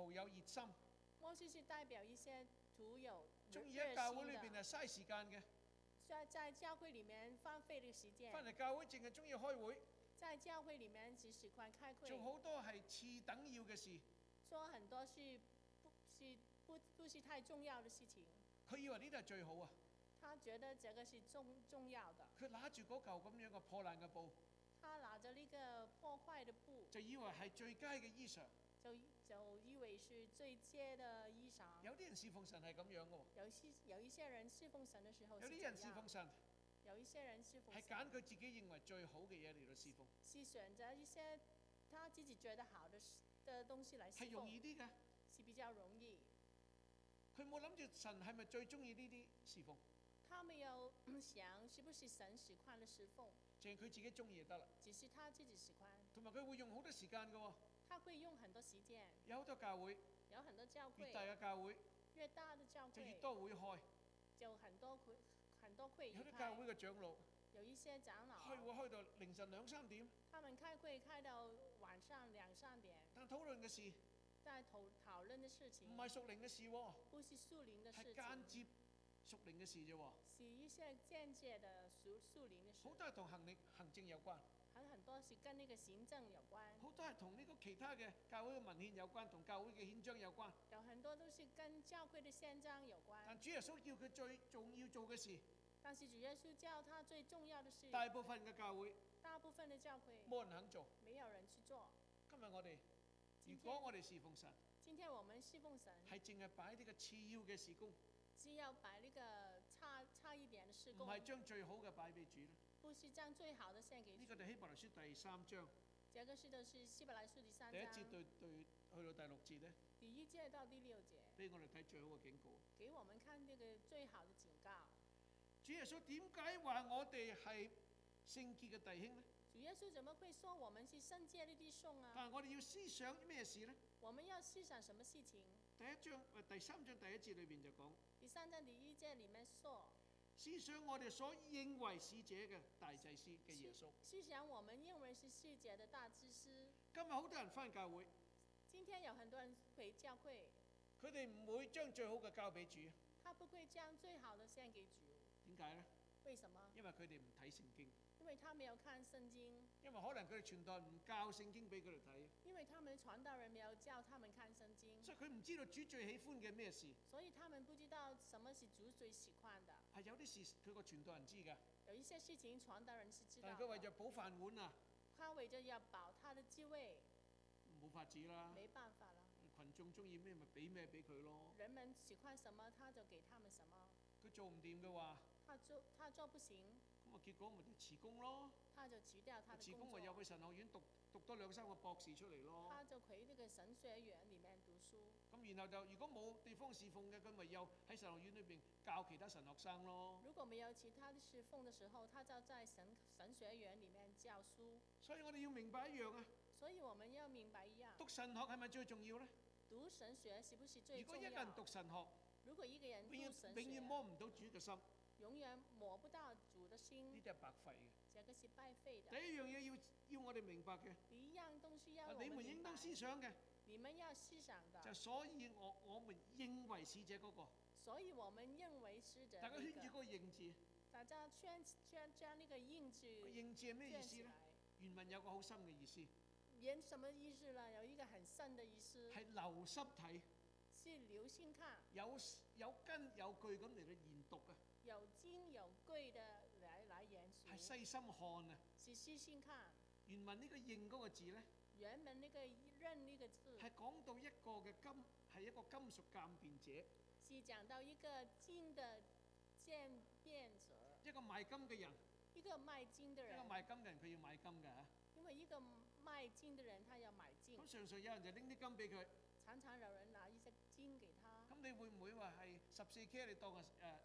徒有熱心， 默示是代表一些徒有中意熱喺教會裏心的， 邊係嘥時間嘅， 在教會裡面荒廢的時間， 翻嚟教會淨係中意開會， 在教會裡面只喜歡開會， 做好多係次等要嘅事。 做很多不是太重要的事情。 佢以為呢度係最好啊！ 他覺得這個是重要的。 佢拿住嗰嚿咁樣嘅破爛嘅布， 他拿着呢個破壞的布， 就以為係最佳嘅衣裳。 就以為是最佳的衣裳。 有啲人侍奉神係咁樣嘅喎。 有一些人侍奉神的時候， 有啲人侍奉神， 有一些人侍奉神係揀佢自己認為最好嘅嘢嚟到侍奉。 是選擇一些他自己覺得好的東西來侍奉。 係容易啲嘅， 是比較容易。 佢冇諗住神係咪最中意呢啲侍奉？ 他沒有想是不是神喜歡的侍奉， 淨係佢自己中意就得啦。 只是他自己喜歡。 同埋佢會用好多時間嘅喎。 他會用很多時間。 有好多教會， 有很多教會， 越大嘅教會， 越大的教會就越多會開， 就很多會。 有啲教會嘅長老， 有一些長老開會開到凌晨2、3點， 他們開會開到晚上2、3點， 但討論嘅事， 在討論的事情， 唔係屬靈嘅事喎， 不是屬靈的事情， 係間接屬靈嘅事啫喎。 是一些間接的屬靈的事。 好多係同行政有關， 很多是跟呢個行政有關， 好多係同呢個其他嘅教會嘅文獻有關，同教會嘅憲章有關。 有很多都是跟教會的憲章有關。 但主耶穌叫佢最重要做嘅事， 但是主耶穌叫他最重要的事， 大部分嘅教會， 大部分的教會冇人肯做， 沒有人去做。 今日我哋，如果我哋侍奉神， 今天我們侍奉神， 係淨係擺呢個次要嘅事工， 只要擺呢個差一點的事工， 唔係將最好嘅擺俾主啦。 不是將最好的獻給主。 呢個就希伯來書第3章， 這個是希伯來書第3章第1節對去到第6節咧， 第1節到第6節， 俾我哋睇最好嘅警告。 給我們看這個最好的警告。 主耶穌點解話我哋係聖潔嘅弟兄呢？ 主耶穌怎麼會說我們是聖潔的弟兄啊？ 但係我哋要思想咩事呢？ 我們要思想什麼事情？ 第3章第1節裏邊就講， 第3章第1節裡面說， 思想我哋所認為使者嘅大祭司嘅耶穌。 思想我們認為是使者的大祭司。 今日好多人返教會， 今天有很多人回教會， 佢哋唔會將最好嘅交俾主。 他不會將最好的獻給主。 點解呢？ 為什麼？ 因為佢哋唔睇聖經。 因為他沒有看聖經。 因為可能佢哋傳道人唔教聖經俾佢哋睇。 因為他們傳道人沒有教他們看聖經。 所以佢唔知道主最喜歡嘅咩事。 所以他們不知道什麼是主最喜歡的。 係有啲事佢個傳道人知㗎。 有一些事情傳道人是知道的。 但係佢為咗補飯碗啊。 他為咗要保他的職位。 冇法子啦。 沒辦法啦。 群眾中意咩咪俾咩俾佢咯。 人們喜歡什麼他就給他們什麼。 佢做唔掂嘅話， 他做不行， 咁啊結果咪就辭工咯。 他就辭掉他的工作。 辭工咪入去神學院讀多2、3個博士出嚟咯。 他就回呢個神學院裡面讀書。 咁然後就如果冇地方侍奉嘅，佢咪又喺神學院裏邊教其他神學生咯。 如果沒有其他的侍奉的時候，他就在神學院裡面教書。 所以我哋要明白一樣啊。 所以我們要明白一樣。 讀神學係咪最重要呢？ 讀神學是不是最重要？ 如果一個人讀神學， 如果一個人讀神學， 永遠摸唔到主嘅心， 永遠摸不到主的心， 呢啲係白費嘅。 這個是白費的。 第一樣嘢要我哋明白嘅， 第一樣東西要我們你們應當思想嘅， 你們要思想的， 就所以我們認為使者嗰個， 所以我們認為使者， 大家圈住嗰個認字， 大家將呢個認字， 認字係咩意思呢？原文有個好深嘅意思。 原什麼意思呢？有一個很深的意思。係留心睇。 是留心看。 有根有據咁嚟到研讀啊。 有根有據的來研讀。係細心看啊。 是細心看。 原文呢個認嗰個字呢， 原文呢個認呢個字係講到一個嘅金係一個金屬鑑辨者。 是講到一個金的鑑辨者。 一個賣金嘅人。 一個賣金的人。一個賣金嘅人佢要買金㗎嚇。 因為一個賣金的人，他要買金。 咁常常有人就拎啲金俾佢。 常常有人拿一些金給他。咁你會唔會話係14K？你當係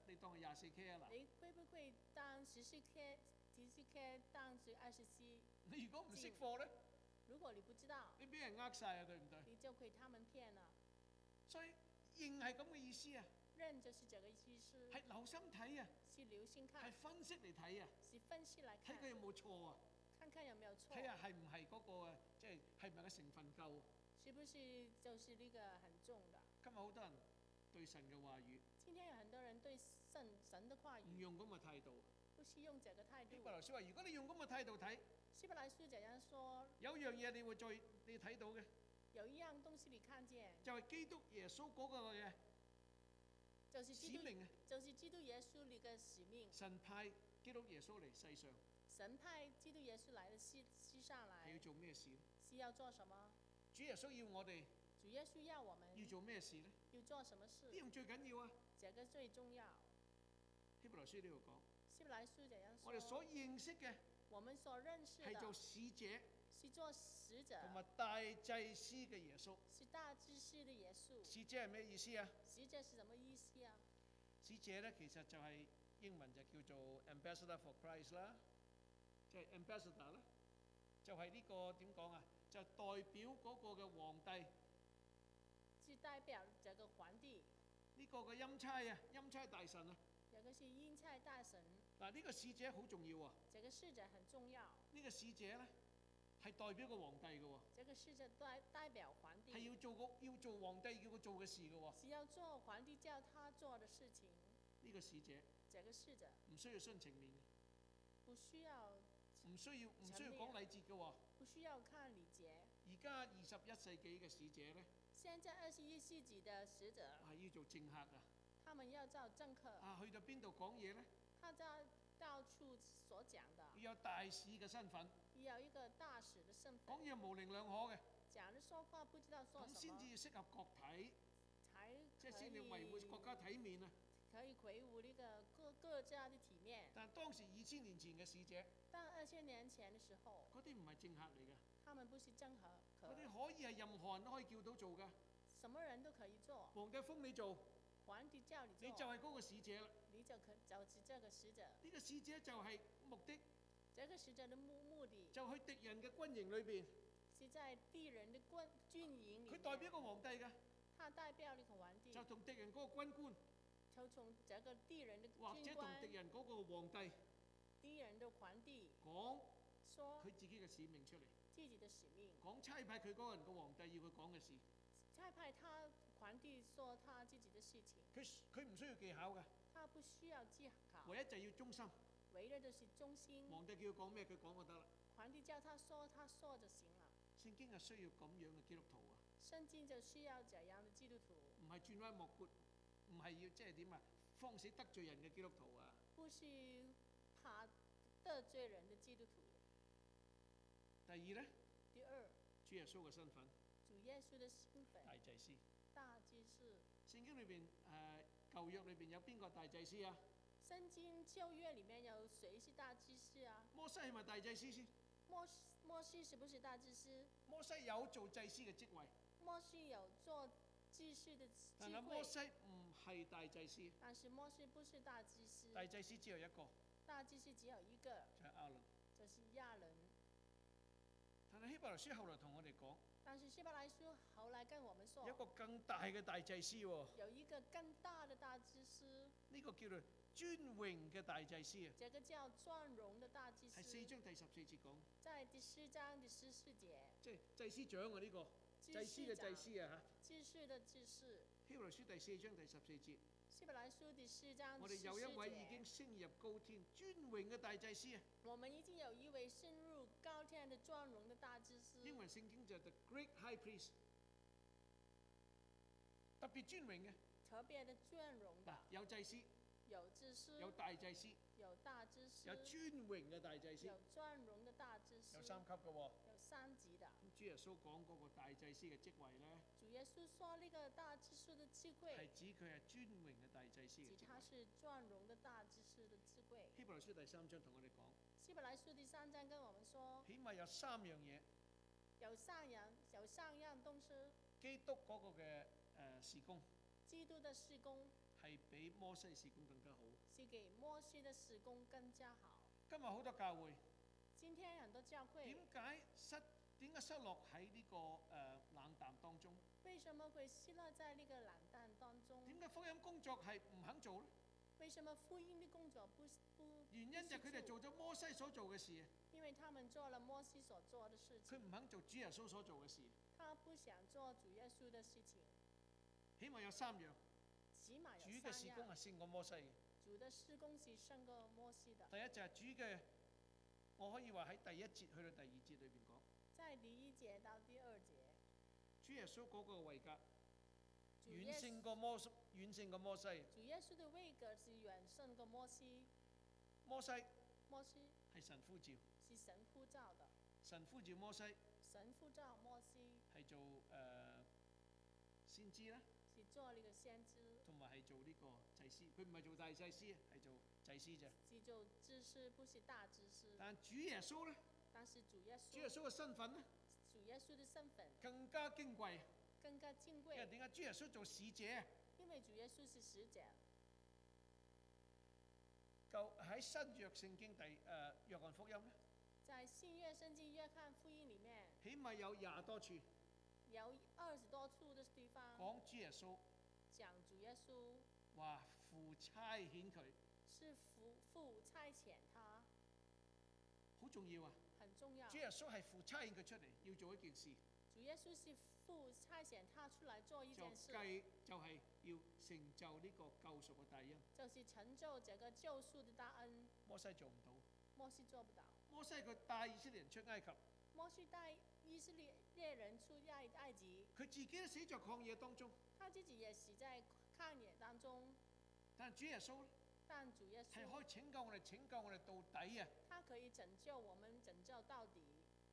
24K 啊嗱？ 你會不會當14K 當是24？ 你如果唔識貨咧？ 如果你不知道， 你俾人呃晒啊，對唔對？ 你就被他們騙了。 所以認係咁嘅意思啊。 認就是這個意思。 係留心睇啊。 是留心看。 係分析嚟睇啊。 是分析來看。 睇佢有冇錯啊？ 看看有沒有錯。 睇下係唔係嗰個即係係咪個成分夠？ 是不是就是那個很重的？ 今日好多人對神嘅話語今天有很多人對神的話語唔用咁嘅態度。 不是用這個態度。 希伯來書話：如果你用咁嘅態度睇， 希伯來書這樣說， 有樣嘢你睇到嘅， 有一樣東西你看見， 就係基督耶穌嗰個嘅就是基督， 使命啊！ 就是基督耶穌你嘅使命。 神派基督耶穌嚟世上神派基督耶穌來的世上來， 係要做咩事咧？ 是要做什麼？ 主耶穌要我哋主耶穌要我們要做咩事咧？ 要做什麼事？ 呢樣最緊要啊！ 這個最重要。 希伯來書呢度講， 希伯來書這樣說， 我哋所認識嘅我們所認識係做的使者是做使者， 同埋大祭司嘅耶穌。 是大祭司的耶穌。 使者係咩意思啊？ 使者是什麼意思啊？ 使者咧其實就係英文就叫做 ambassador for Christ 啦，即係 ambassador 啦，就係呢個點講啊？就代表嗰個嘅皇帝， 是代表這個皇帝， 呢個嘅欽差啊，欽差大臣啊。 這個是欽差大臣。 嗱，呢個使者好重要喎。 這個使者很重要。 呢個使者咧係代表個皇帝嘅喎。 這個使者代表皇帝。 係要做皇帝叫佢做嘅事嘅喎。 是要做皇帝叫他做的事情。 呢個使者， 這個使者唔需要徇情面， 不需要唔需要講禮節嘅喎。 不需要看禮節。 而家21世紀嘅使者咧， 現在21世紀的使者係要做政客啊。 他們要做政客。 啊，去到邊度講嘢咧？ 他在到處所講的。 要有大使嘅身份。 要有一個大使的身份。 講嘢模棱兩可嘅。 講的說話不知道說什麼。 咁先至適合國體。 才即係先至維護國家體面啊。 可以維護呢個各家的體面。 但當時2000年前嘅使者， 但2000年前嘅時候， 嗰啲唔係政客嚟嘅。 他們不是政客。 嗰啲可以係任何人都可以叫到做㗎。 什麼人都可以做。 皇帝封你做， 皇帝叫你做， 你就係嗰個使者啦。 你就是這個使者。 呢個使者就係目的。 這個使者的目的就去敵人嘅軍營裏邊。 是在敵人的軍營裏面。 佢代表個皇帝㗎。 他代表呢個皇帝。 就同敵人嗰個軍官。 就從這個敵人的軍官。 或者同敵人嗰個皇帝。 敵人的皇帝。 講。 說。 佢自己嘅使命出嚟。 自己的使命。 講差派佢嗰個人個皇帝要佢講嘅事。 差派他皇帝說他自己的事情。 佢唔需要技巧㗎。 他不需要技巧。 唯一就要忠心。 唯一就是忠心。 皇帝叫佢講咩，佢講就得啦。 皇帝叫他說就行了。 聖經係需要咁樣嘅基督徒啊。 聖經就需要這樣的基督徒。 唔係轉彎抹角，唔係要即係點啊？慌死得罪人嘅基督徒啊。 不是怕得罪人的基督徒。 第二咧？ 第二。 主耶穌嘅身份。 主耶穌的身份。 大祭司。 大祭司。 聖經裏邊舊約裏邊有邊個大祭司啊？ 聖經舊約裏面有誰是大祭司啊？ 摩西係咪大祭司先？ 摩西是不是大祭司？ 摩西有做祭司嘅職位。 摩西有做祭司的職位。 但係摩西唔係大祭司。 但是摩西不是大祭司。 大祭司只有一個。 大祭司只有一個。 就係亞倫。 就是亞倫。 但係希伯來書後來同我哋講。 但是希伯來書後來跟我們說。 有一個更大嘅大祭司喎。 有一個更大的大祭司。 呢個叫做尊榮嘅大祭司啊！ 這個叫尊榮的大祭司。係 4章第14節講。 在第4章第14節。 即係祭司長啊！呢個祭司嘅祭司啊嚇。 祭司的祭司。 希伯來書第4章第14節。 希伯來書第4章我哋有一位已經升入高天尊榮嘅大祭司啊！ 我們已經有一位升入高天的尊榮的大祭司。 英文聖經就係 The Great High Priest， 特別尊榮嘅。 特別的尊榮的。 有祭司。 有祭司。 有大祭司。 有大祭司。 有尊榮嘅大祭司。 有尊榮的大祭司。 有3級嘅喎。 有3級的。 咁主耶穌講嗰個大祭司嘅職位咧？ 主耶穌說呢個大祭司的職位。 係指佢係尊榮嘅大祭司嘅職位。 指他是尊榮的大祭司的職位。 希伯來書第3章同我哋講。 希伯來書第3章跟我們說。 起碼有3樣嘢。 有3樣東西。 基督嗰個嘅事工。 基督的事工。 係比摩西事工更加好。 是給摩西的事工更加好。 今日好多教會。 今天很多教會。 點解失落喺呢個冷淡當中？ 為什麼會失落在呢個冷淡當中？ 點解福音工作係唔肯做咧？ 為什麼福音的工作不？ 原因就係佢哋做咗摩西所做嘅事。 因為他們做了摩西所做的事情。 佢唔肯做主耶穌所做嘅事。 他不想做主耶穌的事情， 起碼有3樣。 起碼主有3 嘅事工係樣。 勝過摩西嘅。 主的施工是勝過摩西的。 第一就係主嘅，我可以話喺第1節去到第2節裏邊講， 在第1節到第2節， 主耶穌嗰個位格主耶遠勝過摩西。 主耶穌的位格是遠勝過摩西。 摩西摩西係神呼召， 是神呼召的， 神呼召摩西神呼召摩西係做先知啦， 是做呢個先知， 同埋係做呢個祭司。佢唔係做大祭司，係做祭司啫。 是做知識，不是大知識。 但主耶穌咧， 但是主耶主耶穌嘅身份咧主耶穌的身份更加矜貴。 更加敬因為貴， 點解主耶穌做使者？ 因為主耶穌是使者。 就喺新約聖經約翰福音咧， 在新約聖經約翰福音裡面， 起碼有20多處有20多處的地方講主耶穌講主耶穌話父差遣佢， 是父差遣他， 好重要啊！ 很重要。 主耶穌係父差遣佢出嚟要做一件事， 主耶穌是父差遣他出來做一件事， 就係要成就呢個救贖嘅大恩。 就是成就這個救贖的大恩。 摩西做唔到， 摩西做不到。 摩西佢帶以色列人出埃及， 摩西帶以色列人出埃及， 佢自己都死在曠野當中。 他自己也死在曠野當中。 但係主耶穌但主耶係可穌以拯救我哋到底啊！ 他可以拯救我們，拯救到底。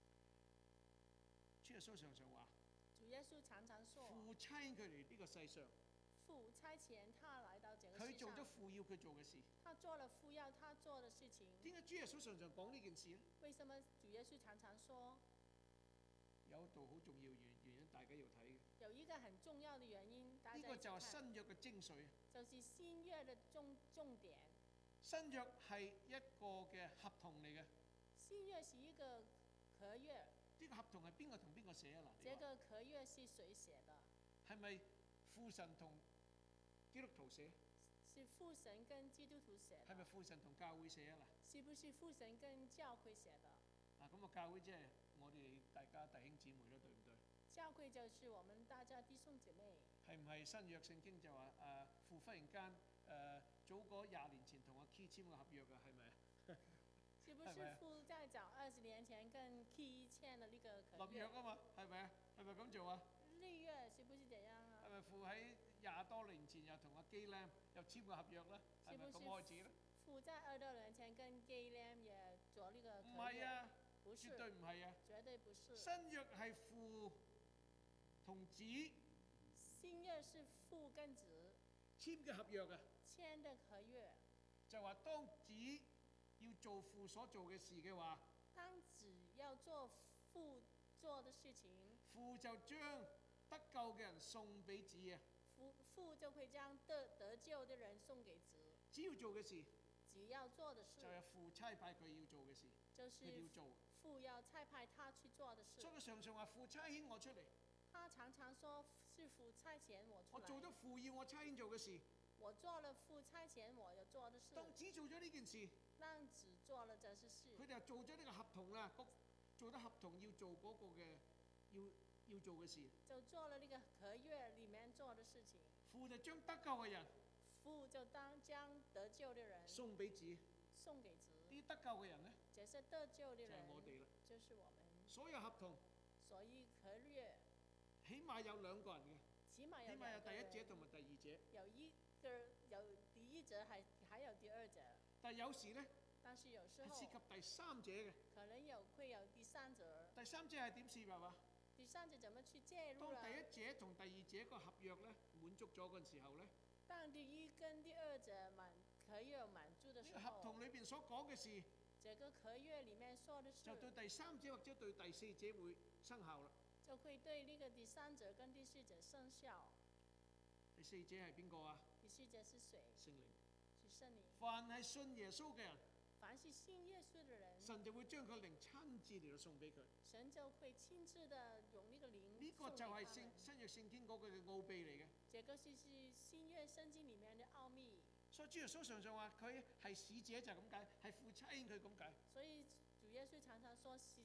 主耶穌常常話： 主耶穌常常說， 父差佢嚟呢個世上， 父差遣他來到這個佢世上， 做咗父要佢做嘅事。 他做了父要他做的事情。 點解主耶穌常常講呢件事咧？ 為什麼主耶穌常常說？ 有一道好重要原因，大家要睇嘅。 有一個很重要的原因，大家呢個就係一起看， 新約嘅精髓。 就是新約的重點。 新約係一個嘅合同嚟嘅。 新約是一個合約。 呢個合同係邊個同邊個寫啊？嗱， 這個合約是誰寫的？ 係咪父神同基督徒寫？ 是父神跟基督徒寫的。 係咪父神同教會寫啊？嗱， 是不是父神跟教會寫的？ 咁啊，教會即係我哋大家弟兄姊妹咯，對唔對？ 教會就是我們大家弟兄姐妹。 係唔係新約聖經就話父忽然間早嗰20年前同阿 Key 簽個合約啊？係咪啊？ 是不是父在早20年前跟 Key 簽了呢個合約？ 立約啊嘛，係咪啊？係咪咁做啊？ 立約是不是這樣啊？ 係咪父喺20多年前又同阿基咧又簽個合約咧？係咪咁開始咧？ 父在20多年前跟 Gaylam 也做呢個合約？ 唔係啊， 不是， 絕對唔係啊， 絕對不是。 新約係父同子新約是父跟子簽嘅合約啊， 簽的合約， 就話當子要做父所做嘅事嘅話， 當子要做父做的事情， 父就將得救嘅人送俾子啊。 父就會將得救的人送給子。 只要做嘅事， 只要做的事， 就係父差派佢要做嘅事， 就是佢要做。 父要差派他去做的事。 所以佢常常話父差遣我出嚟， 他常常說是父差遣我出來。 我做咗父要我差遣做嘅事。 我做了父差遣我要做的事。 當子做咗呢件事， 讓子做了這些事， 佢哋就做咗呢個合同啦，做咗合同要做嗰個嘅要做嘅事。 就做了那個合約裡面做的事情。 父就將得救嘅人， 父就將得救的人送俾子， 送給子。 啲得救嘅人呢， 這些得救的人就係我哋啦。 就是我們。 所有合同， 所以合約起碼有2個人嘅， 起碼有第一者同埋第二者。 有第一者，還有第二者。 但係有時呢， 但是有時候係涉及第三者嘅。 可能會有第三者。 第三者係點涉入啊？ 第三者怎麼去介入當啊？ 第一者同第二者個合約咧滿足咗嗰陣時候咧， 當第一跟第二者合約滿足的時候， 呢個合同裏邊所講嘅事， 這個合約裡面說的事， 就對第三者或者對第四者會生效啦。 就會對呢個第三者跟第四者生效。 第四者係邊個啊？ 第四者是誰？ 聖靈。 是聖靈。 凡係信耶穌嘅人， 凡是信耶穌的人， 神就會將佢靈親自嚟到送俾佢。 神就會親自的用呢個靈送給他們。 呢個就係新約聖經嗰個嘅奧秘嚟嘅。 這個是新約聖經裡面的奧秘。 所以主耶穌常常話佢係使者就係咁解，係父差遣佢咁解。 所以主耶穌常常說是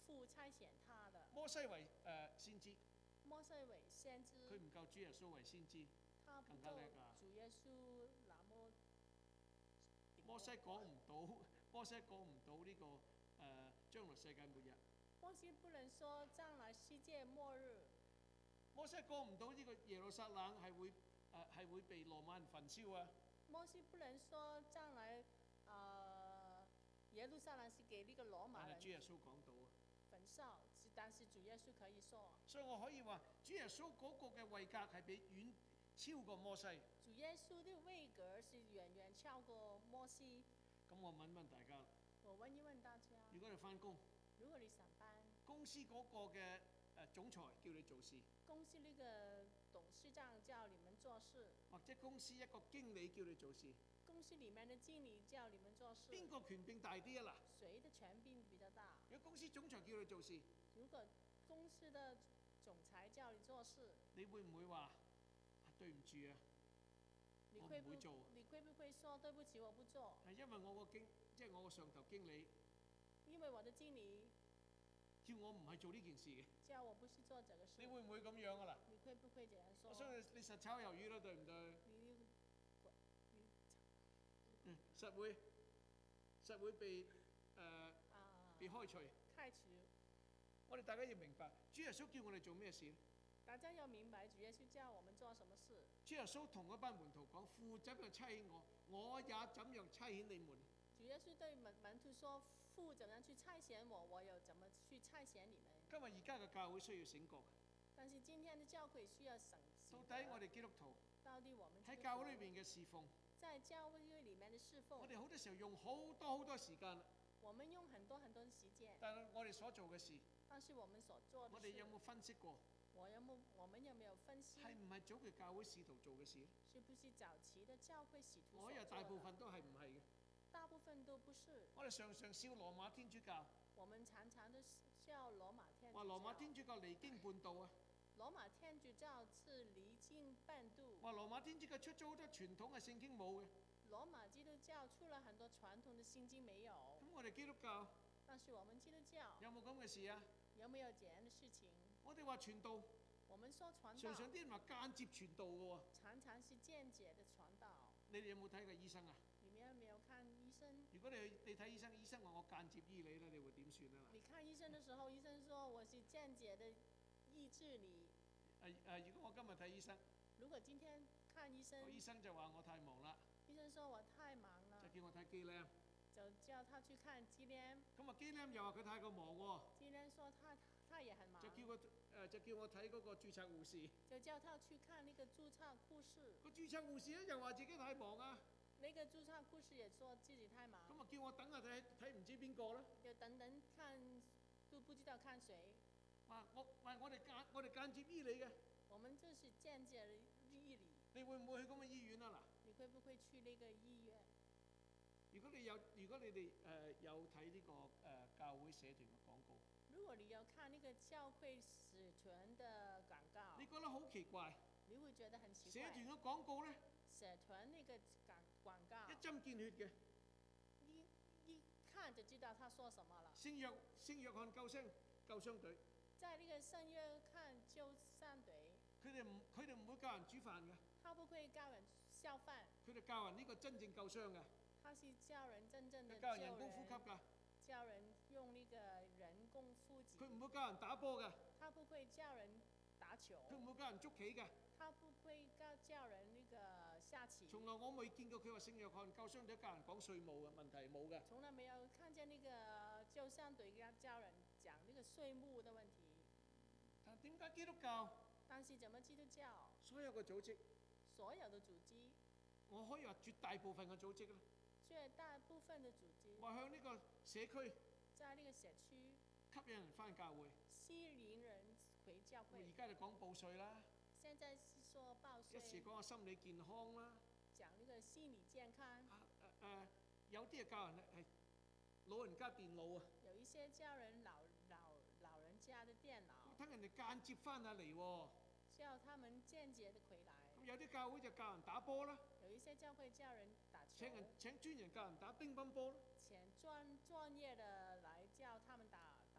父差遣他的。 摩西為先知， 摩西為先知， 佢唔夠主耶穌為先知， 他不夠更加叻啊！ 主耶穌那麼摩西講唔到，摩西講唔到呢個將來世界末日。 摩西不能說將來世界末日。 摩西講唔到呢個耶路撒冷係會被羅馬人焚燒啊！ 摩西不能說將來耶路撒冷是給呢個羅馬人但係主耶穌講到啊！ 焚燒，但是主耶穌可以說。 所以我可以話，主耶穌嗰個嘅位格係比遠超過摩西。 主耶穌的位格是遠遠超過摩西。 咁我問問大家， 我問一問大家， 如果你翻工， 如果你上班， 公司嗰個嘅總裁叫你做事， 公司呢個董事長叫你們做事， 或者公司一個經理叫你做事， 公司裡面的經理叫你們做事， 邊個權柄大啲啊？嗱， 誰的權柄比較大？ 如果公司總裁叫你做事， 如果公司的總裁叫你做事， 你會唔會話對唔住啊？ 你會不我唔會做。 你會不會說對不起我不做？ 係因為我個即係我個上頭經理因為我的經理叫我唔係做呢件事嘅， 叫我不去做這個事。 你會唔會咁樣啊？嗱， 你會不會這樣說？ 我相信你實炒魷魚啦，對唔對？實會被被開除。 開除。 我哋大家要明白，主耶穌叫我哋做咩事？ 大家要明白主耶穌叫我們做什麼事。 主耶穌同嗰班門徒講：父怎樣差遣我，我也怎樣差遣你們。 主耶穌對門徒說：父怎樣去差遣我，我又怎麼去差遣你們。 今日而家嘅教會需要醒覺。 但是今天的教會需要醒覺。 到底我哋基督徒到底我們喺教會裏邊嘅侍奉， 在教會裡面的侍奉， 我哋好多時候用好多時間， 我們用很多時間， 但係我哋所做嘅事， 但是我們所做的事， 我哋有冇分析過？ 我們有沒有分析？ 係唔係早期教會使徒做嘅事？ 是不是早期的教會使徒所做的？ 我有大部分都係唔係嘅。 大部分都不是。 我哋常常笑羅馬天主教。 我們常常都笑羅馬天主教。 話羅馬天主教離經叛道啊！ 羅馬天主教是離經叛道。 話羅馬天主教出咗好多傳統嘅聖經冇嘅。 羅馬基督教出了很多傳統的聖經沒有。 咁我哋基督教， 但是我們基督教有冇咁嘅事啊？ 有沒有這樣的事情？ 我哋話傳道， 我們說傳道， 常常啲人話間接傳道嘅喎。 常常是間接的傳道。 你哋有冇睇過醫生啊？ 你們有沒有看醫生？ 如果你睇醫生，醫生話我間接醫你咧，你會點算啊？ 你看醫生的時候，醫生說我是間接的醫治你。 如果我今日睇醫生， 如果今天看醫生， 醫生就話我太忙啦。 醫生說我太忙了， 就叫我睇肌鏈， 就叫他去看肌鏈。 咁啊肌鏈又話佢太過忙喎。 肌鏈說他也很忙。 就叫我睇嗰個註冊護士。 就叫他去看那個註冊護士。 個註冊護士咧又話自己太忙啊。 那個註冊護士也說自己太忙。 咁啊叫我等下睇唔知邊個啦。 就等看，都不知道看誰。 我哋間接醫你嘅。 我們就是間接的醫你。 你會唔會去咁嘅醫院啊？嗱， 你會不會去那個醫院？ 如果你哋有睇呢個教會社團嘅廣告， 如果你有看那個教會社團的廣告， 你覺得好奇怪？ 你會覺得很奇怪。 社團嘅廣告咧， 社團那個廣告， 一針見血嘅， 一看就知道他說什麼了。 聖約翰救傷隊， 在那個聖約翰救傷隊， 佢哋唔會教人煮飯嘅。 他不會教人燒飯。 佢哋教人呢個真正救傷嘅。 他是教人真正的教人人工呼吸㗎。 教人用那個人工呼吸。 佢唔會教人打波㗎。 他不會教人打球。 佢唔會教人捉棋㗎。 他不會教人那個下棋。 從來我未見過佢話聖約翰救傷隊教人講稅務嘅問題，冇㗎。 從來沒有看見那個救傷隊教人講那個稅務的問題。 但點解基督教？ 但是怎麼基督教？ 所有嘅組織。 所有的組織。 我可以話絕大部分嘅組織啦。 絕大部分的組織。 話向呢個社區。 在呢個社區。 吸引人返教會。 吸引人回教會。 而家就講報稅啦。 現在是說報稅。 一時講下心理健康啦。 講呢個心理健康。 有啲係教人係老人家電腦啊。 有一些教人老人家的電腦。 等人哋間接返下嚟喎。 叫他們間接的回來。 咁有啲教會就教人打波啦。 有一些教會教人打球。 請專人教人打乒乓波啦。 請專業的來教他們打。 我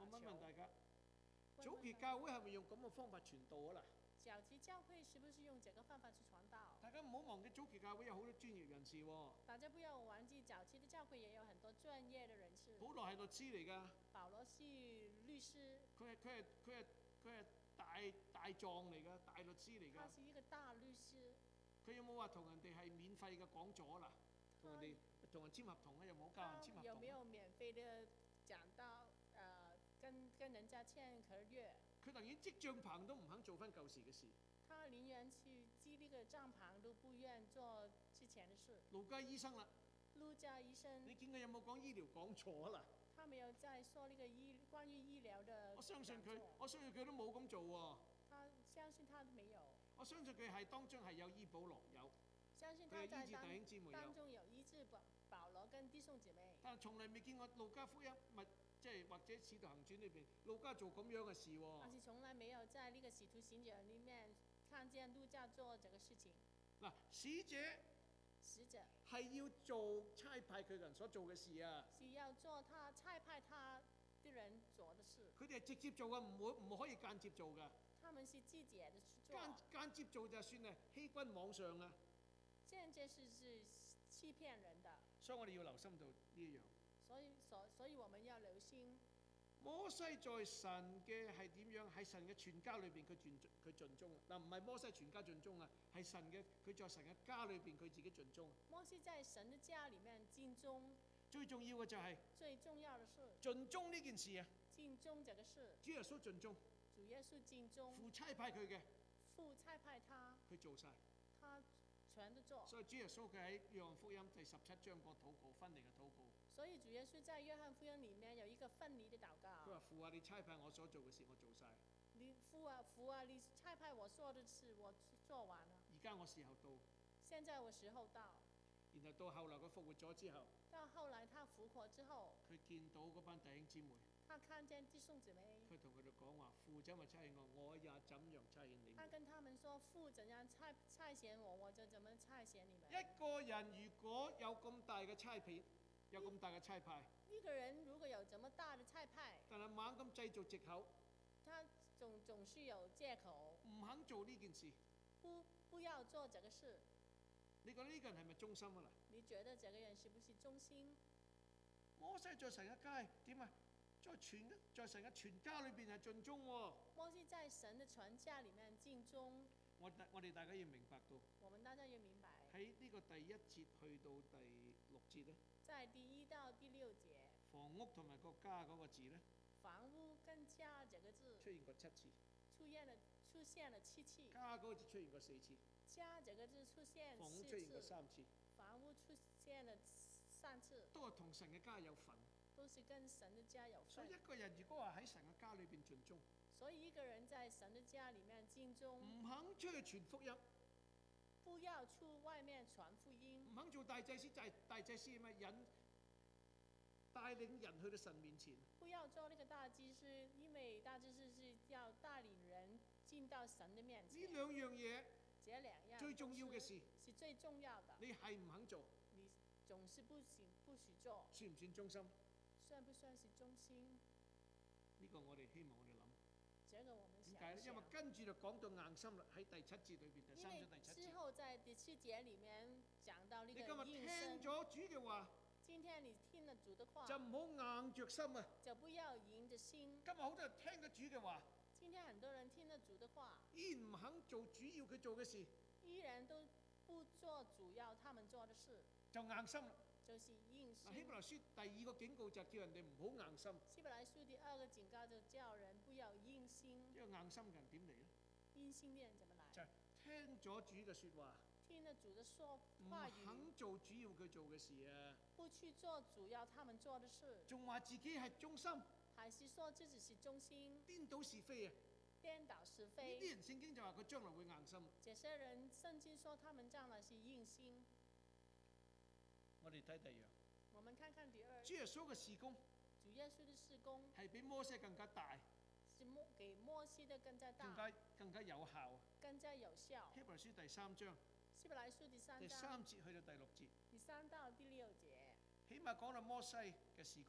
問求。 大家， 問早期教會係咪用咁嘅方法傳道啊？ 早期教會是不是用這個方法去傳道？ 大家唔好忘記早期教會有好多專業人士喎。 大家不要忘記，早期的教會也有很多專業的人士。 保羅係律師嚟㗎。 保羅是律師。 佢係大狀嚟㗎，大律師嚟㗎。 他是一個大律師。 佢有冇話同人哋係免費嘅講座啦？同人簽合同咧，有冇教人簽合同？ 有沒有免費的講到跟人家簽合約？ 佢寧願織帳棚都唔肯做翻舊時嘅事。 他寧願去織呢個帳棚，都不願做之前的事。 路加醫生啦。 路加醫生。 你見佢有冇講醫療講座啊？ 他沒有在說呢個關於醫療的。 我相信佢都冇咁做喎。 他相信他都沒有。 我相信佢係當中係有醫保羅有。 相信他在當中有醫治保羅跟弟兄姊妹。 但係從來未見過路加福音即係或者使徒行傳裏邊路加做咁樣嘅事喎。 但是從來沒有在呢個使徒行傳裡面看見路加做這個事情。 嗱，使者係要做差派佢人所做嘅事啊。 是要做他差派他的人做的事。 佢哋係直接做嘅，唔可以間接做嘅。 他們是直接的去做。 間接做就算係欺君罔上啊。 間接是欺騙人的。 所以我哋要留心到呢一樣。 所以我們要留心。 摩西在神嘅係點樣？喺神嘅全家裏邊，佢盡忠。嗱，唔係摩西全家盡忠啊，係神嘅佢在神嘅家裏邊，佢自己盡忠。 摩西在神嘅家裡面盡忠。 最重要嘅就係最重要嘅是盡忠呢件事啊。 盡忠這個事。 主耶穌盡忠。 主耶穌盡忠。 父差派佢嘅。 父差派他。 佢做晒。 他全都做。 所以主耶穌佢喺約翰福音第17章個禱告，分離嘅禱告。 所以主耶穌在約翰福音裡面有一個分離的禱告。 佢話：父啊，你差派我所做嘅事，我做晒。 父啊，你差派我做的事，我做完了。 而家我時候到。 現在我時候到。 然後到後來佢復活咗之後。 到後來他復活之後。 佢見到嗰班弟兄姊妹。 他看見弟兄姊妹。 佢同佢哋講話：父怎麼差遣我，我也怎樣差遣你們。 他跟他們說：父怎樣差遣我，我就怎麼差遣你們。 一個人如果有咁大嘅差遣，有咁大嘅差派。 一個人如果有這麼大的差派， 但係猛咁製造藉口， 他總是有借口， 唔肯做呢件事。 不要做這個事。 你覺得呢個人係咪忠心啊？ 你覺得這個人是不是忠心？ 摩西在神嘅家點啊？在神嘅全家裏邊係盡忠喎。 摩西在神嘅全家裡面盡忠。 我哋大家要明白到。 我們大家要明白。 喺呢個第1節去到第6節咧。 在第1到第6節。 房屋同埋個家嗰個字咧。 房屋跟家這個字。 出現過7次。 出現了7次。 家嗰個字出現過4次。 家這個字出現4次。 房屋出現過3次。 房屋出現了3次。 都係同神嘅家有份。 都是跟神嘅家有份。 所以一個人如果話喺神嘅家裏邊盡忠。 所以一個人在神嘅家裡面盡忠。 唔肯出去傳福音。 不要出外面傳福音。 唔肯做大祭司，就係大祭司咪帶領人去到神面前。 不要做那個大祭司，因為大祭司是要帶領人進到神的面前。 呢2樣嘢， 這2樣最重要嘅事是最重要的。 你係唔肯做， 你總是不許做。 算唔算忠心？ 算不算是忠心？ 呢個我哋希望我哋諗。 這個我們想。 點解咧？因為跟住就講到硬心啦，喺第7節裏邊，第3章第7節。 之後在第7節裡面講到呢個硬心。 你今日聽咗主嘅話。 今天你聽了主的話， 就唔好硬着心啊！ 就不要硬着心。 今日好多人聽咗主嘅話， 今天很多人聽了主的話， 依然唔肯做主要佢做嘅事， 依然都不做主要他們做的事， 就硬心啦。 就是硬心。 希伯來書第2個警告就叫人哋唔好硬心。 希伯來書第2個警告就叫人不要硬心。 因為硬心嘅人點嚟咧？ 硬心嘅人怎麼來？ 就係聽咗主嘅説話。 聽了主的話語， 唔肯做主要佢做嘅事啊！ 不去做主要他們做的事， 仲話自己係忠心， 還是說自己是忠心？ 顛倒是非啊！ 顛倒是非。 呢啲人聖經就話佢將來會硬心。 這些人聖經說他們將來是硬心。 我哋睇第2樣。 我們看看第2。 主耶穌嘅事工。 主耶穌的事工係比摩西更加大。 是給摩西的更加大。 更加有效。 更加有效。 希伯來書第3章。 希伯來書第3章。 第3節去到第6節。 第3到第6節。 起碼講到摩西嘅事工。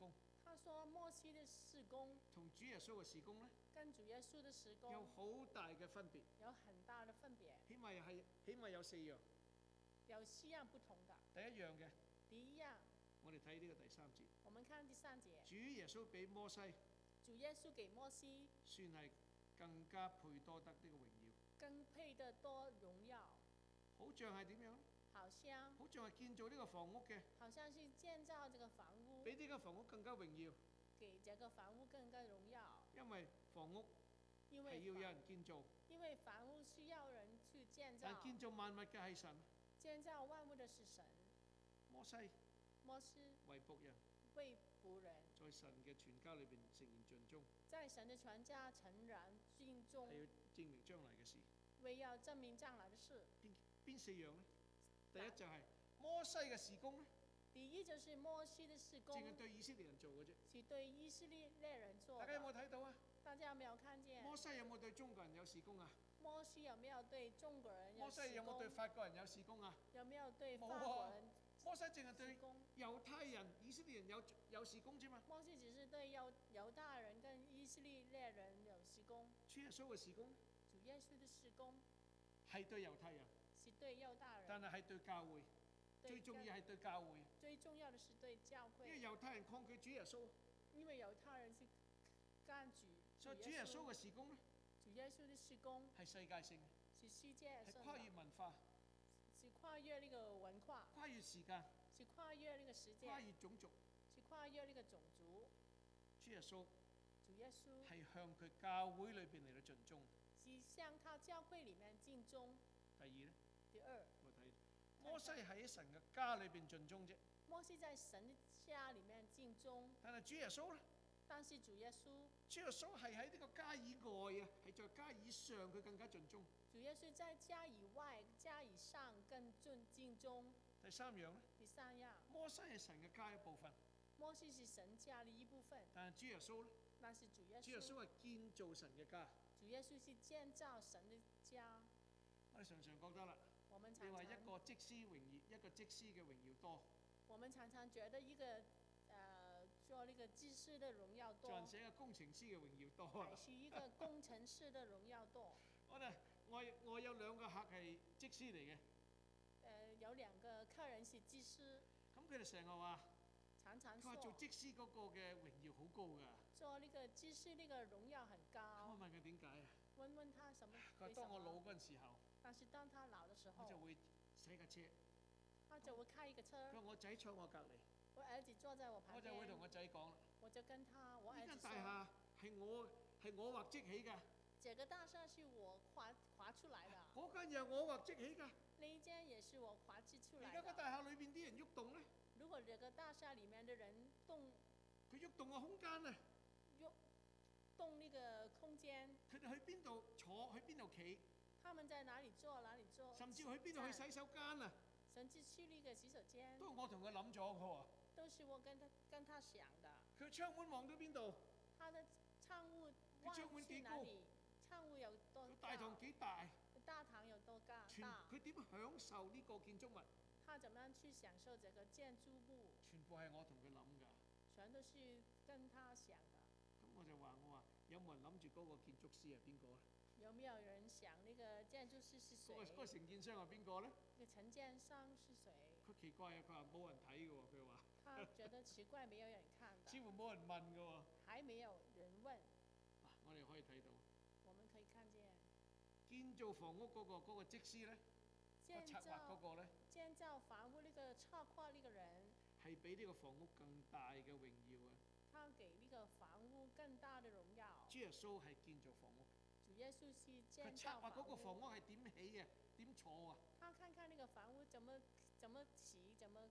他說摩西的事工同主耶穌嘅事工咧跟主耶穌的事工有好大嘅分別， 有很大的分別， 起碼有4樣。 有4樣不同的。 第一樣嘅， 第一樣， 我哋睇呢個第3節。 我們看第3節， 主耶穌比摩西主耶穌給摩西算係更加配多得呢個榮耀。 更配得多榮耀， 好像係點樣咧？ 好像係建造呢個房屋嘅， 好像是建造這個房屋， 比呢個房屋更加榮耀。 給這個房屋更加榮耀， 因為房屋因為係要有人建造， 因為房屋需要人去建造， 但建造萬物嘅係神。 建造萬物的是神。 摩西摩西為僕人， 為僕人， 在神嘅全家裏邊誠然盡忠， 在神的全家誠然盡忠， 係要證明將來嘅事。 為要證明將來的事。 邊4樣呢？第一就係摩西嘅事工咧， 第一就是摩西的事工， 淨係對以色列人做嘅啫。 是對以色列人做的。 大家有冇睇到啊？ 大家有沒有看見？ 摩西有冇對中國人有事工啊？ 摩西有沒有對中國人有摩西有冇對法國人有事工啊？ 有沒有對法冇啊！ 國人摩西淨係對事工？ 猶太人、以色列人有事工啫嘛。 摩西只是對猶大人跟以色列人有事工。 主耶穌嘅事工主耶穌的事工係對猶太人， 是對猶大人， 但係對教會， 對最重要係對教會。 最重要的是對教因為會， 猶太人抗拒主耶穌， 因為猶太人是干主所以主耶穌嘅事工咧主耶穌的事工係世界性， 是世界性係跨越的， 文化、 是跨越那個文化， 跨越時間、 是跨越那個時間， 跨越種族。 是跨越那個種族。 主耶穌主耶穌係向佢教會裏邊嚟到盡忠。 是向他教會裡面盡忠。 第二咧， 第二， 我睇摩西喺神嘅家裏邊盡忠啫， 摩西在神的家裡面盡忠， 但係主耶穌咧， 但是主耶穌主耶穌係喺呢個家以外啊，係在家以上佢更加盡忠。 主耶穌在家以外、家以上更盡忠。 第3樣咧， 第3樣， 摩西係神嘅家一部分， 摩西是神家的一部分， 但係主耶穌咧， 但是主耶主耶穌穌， 係建造神嘅家。 主耶穌是建造神的家。 我哋常常覺得啦， 我們你話一常常， 個祭司榮耀，一個祭司嘅榮耀多， 我們常常覺得一個做那個祭司的榮耀多， 做人寫嘅工程師嘅榮耀多啊還！是一個工程師的榮耀多。 我有2個客係祭司嚟嘅， 有2個客人是祭司， 咁佢哋成日話， 常常佢話做說祭司嗰個嘅榮耀好高㗎。 做那個祭司那個榮耀很我高。 問佢點解啊？ 問問他什麼？ 佢話為什當我老麼？ 嗰陣時候， 但是當他老的時候我就，會洗架車。 他就會開一個佢車話，我仔坐我隔離， 我兒子坐在我旁我就會同邊， 我仔講啦。 我就跟他我呢間大兒子說， 廈係我畫則起㗎， 這個大廈是我畫出來的， 嗰間又係我畫則起㗎。 那一間也是我畫製出來而家個的。 大廈裏邊啲人喐動咧， 如果這個大廈裡面的人佢喐動個空間啊， 動那個空間， 佢哋去邊度坐，去邊度企， 他們在哪裡坐哪裡坐， 甚至去邊度去洗手間啊， 甚至去那個洗手間， 都係我同佢諗咗嘅喎。 都是我跟他想的。 佢窗門望到邊度？ 他的窗戶佢窗門望幾高？ 去哪裡？窗戶有多高？ 佢大堂幾大？ 大堂有多高？大？ 佢點享受呢個建築物？ 他怎麼樣去享受這個建築物？ 全部係我同佢諗㗎。 全都是跟他想的。 咁我話有冇人諗住嗰個建築師係邊個咧？ 有沒有人想那個建築師是誰？ 嗰個承建商係邊個咧？ 那個承建商是誰？ 佢奇怪啊！佢話冇人睇嘅喎，佢話他覺得奇怪，沒有人看的， 似乎冇人問嘅喎。 還沒有人問。 嗱，我哋可以睇到我們可以看見建造房屋嗰個則師咧，策劃嗰個咧， 建造房屋那個策劃那個人， 係比呢個房屋更大嘅榮耀啊！ 他給那個房屋更大的榮耀。 主耶穌係建造房屋， 主耶穌是佢建策劃造嗰個房屋屋。 係點起啊？點坐啊？ 他看看那個房屋怎麼起，怎麼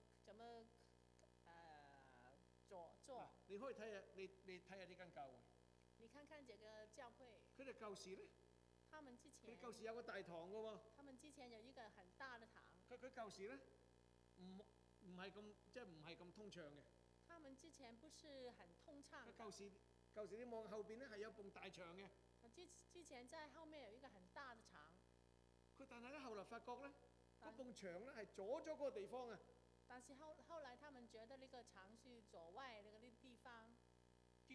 做嗱。你可以睇下，你睇下呢間教會， 你看看這個教會， 佢哋舊時咧， 他們之佢前哋舊時有個大堂嘅喎。 他們之前有一個很大的堂， 佢舊時咧唔係咁即係唔係咁通暢嘅。 他們之前不是很通暢的。 佢舊時你望後邊咧係有埲大牆嘅。 之前在後面有一個很大的牆， 佢但係咧後來發覺咧， 但嗰埲牆咧係阻咗個地方啊。 但是後來他們覺得那個牆是阻礙那個地方，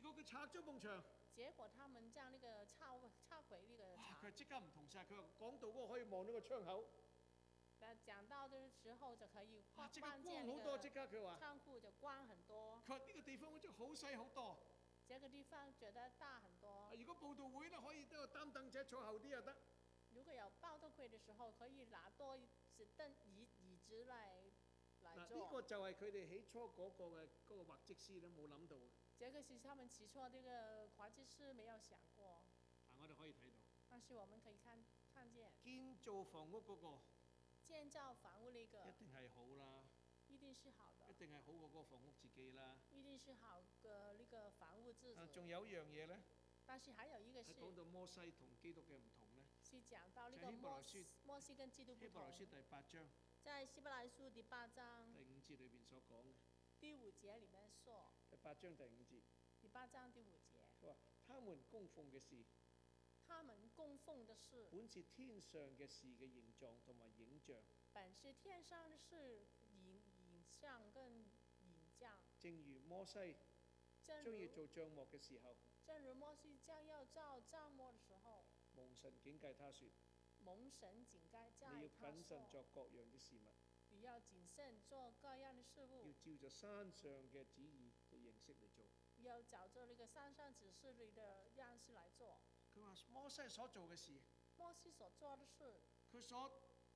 果佢拆咗埲牆， 結果他們將那個拆毀那個哇！ 牆。 佢即刻唔同晒，佢話講到嗰個可以望到個窗口， 講到的時候就可以哇！即刻看光好多， 見那個即刻佢話。 倉庫就光很多。 佢話呢個地方好似好細好多。 這個地方覺得大很多。 如果報道會咧，可以都有擔凳仔坐後啲又得。 如果有報道會的時候，可以拿多一隻椅子來坐。 呢個就係佢哋起初嗰個畫則師咧冇諗到嘅。 這個是他們起初這個畫則師沒有想過。 我哋可以睇到。 但是我們可以看見。 建造房屋嗰個。 建造房屋那個。 一定係好啦。 一定是好的。 一定係好過嗰個房屋自己啦。 一定是好過那個房屋自己。 仲有一樣嘢咧。 但是還有一個是。 講到摩西同基督嘅唔同咧。 是講到那個摩西跟基督不同。 希伯來書第8章。 在希伯來書第8章第5節裏邊所講嘅。 第5節裡面說。 第8章第5節。 第8章第5節。 佢話：他們供奉嘅事。 他們供奉的是。 本是天上嘅事嘅形狀同埋影像。 本是天上的事影像跟影像。 正如摩西將要做帳幕嘅時候。 正如摩西將要造帳幕的時候。 蒙神警戒他說。 蒙神警戒他說。 你要謹慎作各樣的事物。 你要謹慎做各樣的事物。 要照着山上嘅旨意嘅形式嚟做。 要照着那個山上指示裏的樣式來做。 佢話摩西所做嘅事。 摩西所做的事。 佢所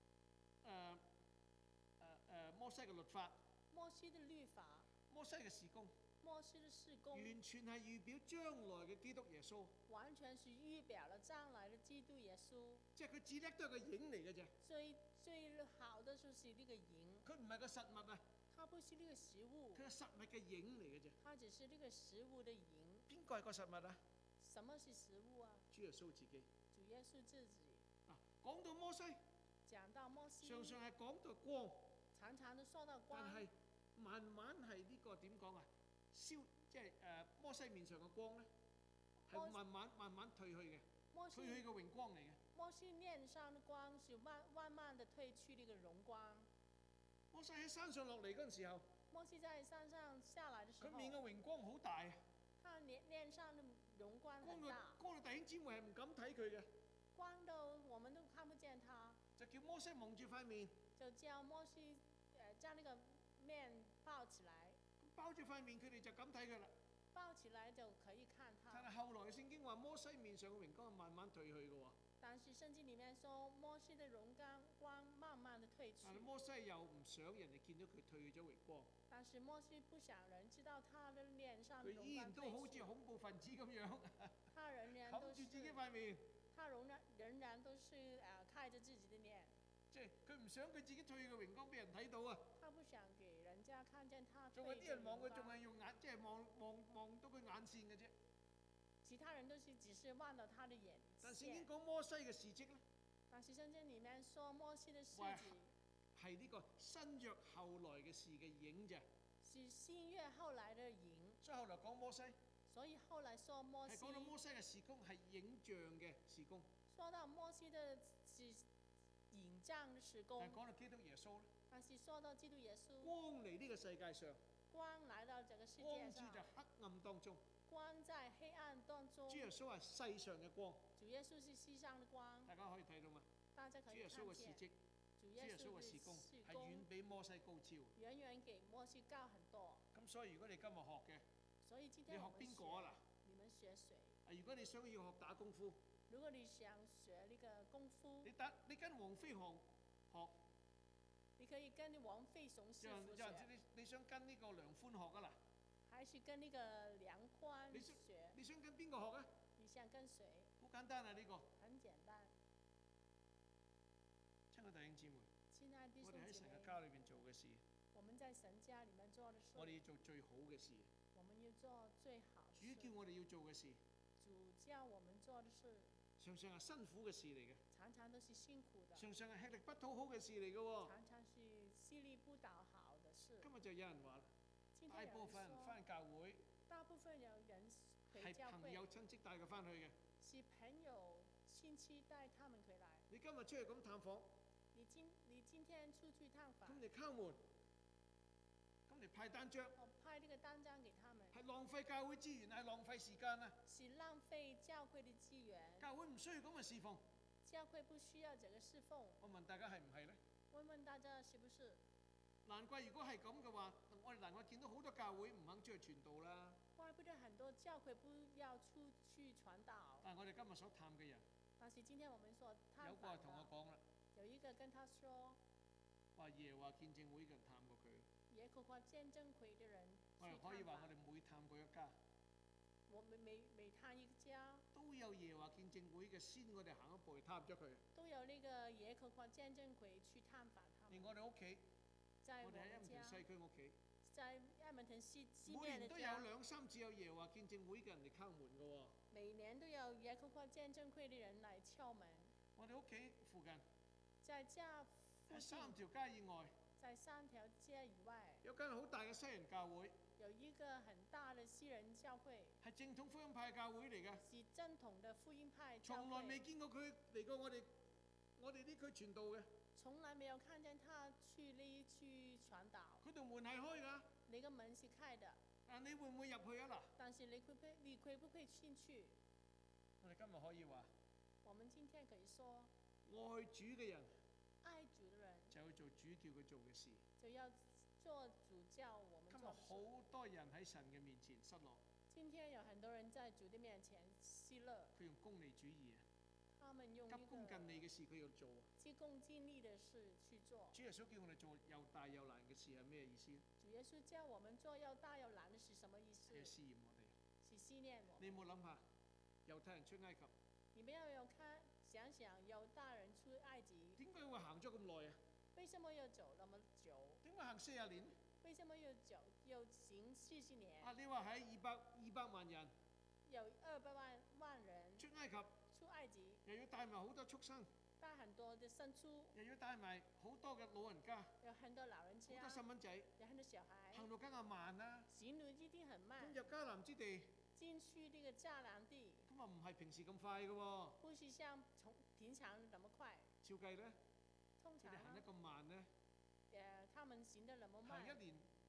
摩西嘅律法。 摩西的律法。 摩西嘅事工。 摩西的事工。 完全係預表將來嘅基督耶穌。 完全是預表了將來的基督耶穌。 即係佢只叻都係個影嚟嘅啫。 最好的就是呢個影。 佢唔係個實物啊。 它不是呢個實物。 佢係實物嘅影嚟嘅啫。 它只是呢個實物的影。 邊個係個實物啊？ 什麼是實物啊？ 主耶穌自己。 主耶穌自己。 講到摩西。 講到摩西。 常常係講到光。 常常都說到光。 但係慢慢係呢個點講啊？即係摩西面上嘅光咧，係慢慢退去嘅，退去嘅榮光嚟嘅。 摩西面上嘅光是慢慢的退去呢個榮光。 摩西喺山上落嚟嗰陣時候， 摩西在山上下來嘅時候， 佢面嘅榮光好大啊！ 他臉上嘅榮光很大， 光到弟兄姊妹係唔敢睇佢嘅， 光到我們都看不見他。 就叫摩西蒙住塊面， 就叫摩西將呢個面包起來。 包住塊面，佢哋就咁睇佢啦。 包起來就可以看他。 但係後來聖經話摩西面上嘅榮光係慢慢退去嘅喎。 但是聖經裡面說摩西的榮光慢慢的退去。 但係摩西又唔想人哋見到佢退咗榮光。 但是摩西不想人知道他的臉上的榮光退去。 佢依然都好似恐怖分子咁樣。 他仍然都是。冚住自己塊面。 他仍然都是蓋着自己的臉。 即係佢唔想佢自己退嘅榮光俾人睇到啊！ 他不想給人家看見他。 仲有啲人望佢，仲係用眼，即係望到佢眼線嘅啫。 其他人都是只是望到他的眼線。 但聖經講摩西嘅事蹟咧， 但是聖經裡面說摩西嘅事蹟係呢個新約後來嘅事嘅影啫。 是新約後來嘅影。 所以後來講摩西。 所以後來說摩西。 係講到摩西嘅事工係影像嘅事工。 說到摩西嘅影像嘅事工。 係講到基督耶穌咧。 但是說到基督耶穌。 光嚟呢個世界上。 光來到這個世界上。 光住在黑暗當中。 光在黑暗當中。 主耶穌係世上嘅光。 主耶穌是世上的光。 大家可以睇到嘛？ 大家可以看見。 主耶穌嘅事蹟。 主耶穌嘅事工係遠比摩西高超。 遠遠比摩西高很多。 咁所以如果你今日學嘅， 所以今天我們你學邊個啊？ 你們學誰？ 如果你想要學打功夫， 如果你想學呢個功夫， 你跟黃飛鴻學。 你可以跟黃飛鴻師傅學。 你想跟呢個梁寬學啊啦？ 還是跟呢個梁寬學？ 你想跟邊個學啊？ 你想跟誰？ 好簡單啊！呢個。 很簡單。 親愛弟兄姊妹， 親愛弟兄姊妹， 我哋喺神嘅家裏邊做嘅事， 我們在神家裡面做的事， 我哋要做最好嘅事。 我們要做最好事。 主叫我哋要做嘅事， 主叫我們做的事， 常常係辛苦嘅事嚟嘅， 常常都是辛苦的， 常常係吃力不討好嘅事嚟嘅喎， 常常是吃力不討好的事。 今日就有人話啦，大部分人翻教會， 大部分有人回教會， 係朋友親戚帶佢翻去嘅， 是朋友親戚帶他們回來。 你今日出去咁探訪， 你今天出去探訪， 咁你敲門，咁咁嚟派單張， 我派這個單張給他們， 係浪費教會資源，係浪費時間啊！ 是浪費教會的資源。 教會唔需要咁嘅侍奉。 教會不需要這個侍奉。 我問大家係唔係呢？ 問問大家是不是？ 難怪如果係咁嘅話，我哋難怪見到好多教會唔肯出去傳道啦。 怪不得很多教會不要出去傳道。 但係我哋今日所探嘅人， 但是今天我們所探訪的， 有個係同我講啦， 有一個跟他說， 話耶和華見證會嘅人探過佢。 耶和華見證會的人去探訪。 我哋可以話我哋每探過一家， 我們每探一家， 都有耶和華見證會嘅先，我哋行一步去探咗佢。 都有呢個耶和華見證會去探訪他們。 連我哋屋企， 在我我哋喺們家， 西區屋企， 在埃文頓西每面的家， 年都有2、3次有耶和華見證會嘅人嚟敲門嘅喎。 每年都有耶和華見證會的人來敲門。 我哋屋企附近， 在家附喺近， 3條街以外， 在3條街以外， 有間好大嘅西人教會， 有一個很大的西人教會， 係正統福音派教會嚟嘅。 是正統的福音派教會。 從來未見過佢嚟過我哋呢區傳道嘅。 從來沒有看見他去呢一區傳道。 佢道門係開㗎， 那個門是開的， 但你會唔會入去啊？嗱， 但是你會不會進去？ 我哋今日可以話， 我們今天可以說， 愛主嘅人愛主的人就要做主叫佢做嘅事。 就要做主教我們今日做的事。 好多人喺神嘅面前失落， 今天有很多人在主的面前喜樂， 佢用功利主義啊， 他們用急功近利嘅事佢要做。 急功近利的事去做。 主耶穌叫我哋做又大又難嘅事係咩意思？ 主耶穌叫我們做又大又難的是什麼意思？ 係試驗我哋。 是試驗我們。 你有冇諗下猶太人出埃及？ 你們要有想想猶大人出埃及， 點解會行咗咁耐啊？ 為什麼要走那麼久？ 點解行40年？ 為什麼又行40年？ 啊！你話喺200萬人有200萬人出埃及， 出埃及， 又要帶埋好多畜生， 帶很多的牲畜， 又要帶埋好多嘅老人家， 有很多老人好家， 多細蚊仔， 有很多小孩， 行路梗係慢啦。 行路一定很慢咁。入迦南之地， 進去這個迦南地， 咁啊唔係平時咁快嘅喎。 不是像平常那麼快。 照計咧， 通常佢哋行得咁慢咧， 他們行得那麼慢， 行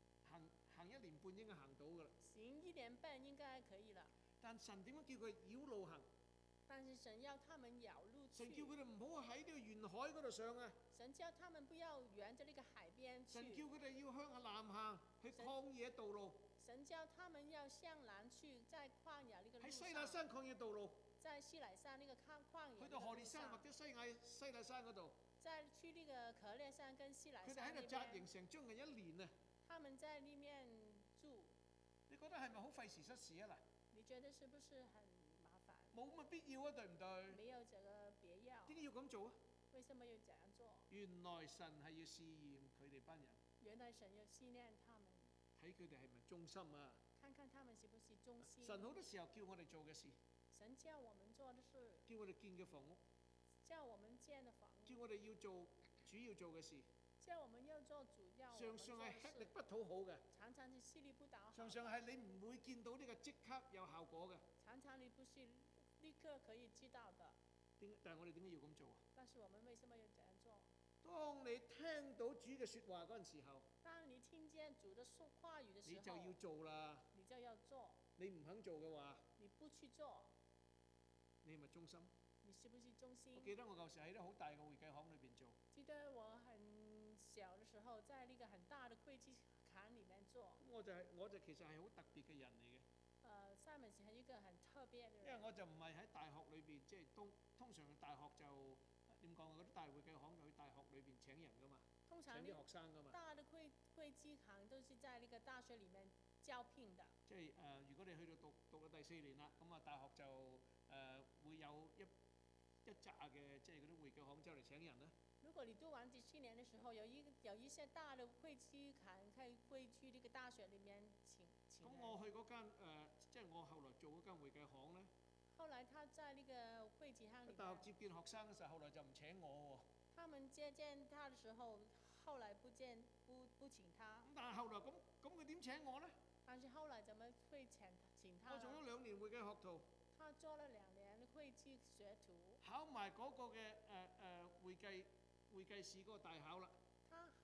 1年半應該行到㗎啦。 行1年半應該可以了。 但神點樣叫佢繞路行？ 但是神要他們繞路去。 神叫佢哋唔好喺呢個沿海嗰度上啊！ 神叫他們不要沿着那個海邊去。 神叫佢哋要向南行，去曠野道路。 神叫他們要向南去，在曠野那個路上。 喺西乃山曠野道路。 在西乃山那個曠野。 去到何烈山或者西乃山嗰度。 再去那個何烈山跟西乃山。 佢哋喺度紮營成將近1年啊！ 他們在裏面住。 你覺得係咪好費時失事啊？嗱， 你覺得是不是很麻煩？ 冇乜必要啊，對唔對？ 沒有這個必要。 點解要咁做啊？ 為什麼要這樣做？ 原來神係要試驗佢哋班人。 原來神要試驗他們， 睇佢哋係咪忠心啊？ 看看他們是不是忠心。 神好多時候叫我哋做嘅事， 神叫我們做的事， 叫我哋建嘅房屋， 叫我們建的房屋， 叫我哋要做主要做嘅事， 叫我們要做主要。 常常係吃力不討好嘅， 常常是吃力不討好。 常常係你唔會見到呢個即刻有效果嘅。 常常你不是立刻可以知道的。 但係我哋點解要咁做啊？ 但是我們為什麼要這樣做？ 當你聽到主嘅説話嗰陣時候， 當你聽見主的話語的時候， 你就要做啦。 你就要做。 你唔肯做嘅話， 你不去做， 你係咪忠心？ 你是不是忠心？ 我記得我舊時喺啲好大嘅會計行裏邊做。 記得我很小的時候，在那個很大的會計行裡面做。 我就其實係好特別嘅人嚟嘅。 Simon 係一個很特別嘅人。 因為我就唔係喺大學裏邊，即係通常大學就點講啊？嗰啲大會計行就去大學裏邊請人噶嘛， 通常請啲學生噶嘛。 大的會計行都是在那個大學裡面招聘的。 即係如果你去到讀到第4年啦，咁啊大學就會有一紮嘅，即係嗰啲會計行走嚟請人啦。 如果你讀完第4年的時候，有一些大的會計行會去呢個大學裡面請人。 咁我去嗰間即係我後來做嗰間會計行咧。 後來他在那個會計行裡面。 大學接見學生嘅時候，後來就唔請我喎。 他們接見他的時候，後來不請他。 咁但係後來咁佢點請我咧？ 但是後來怎麼會請他？ 我做咗2年會計學徒。 他做了2年會計學徒。考埋嗰個嘅會計試嗰個大考啦。 他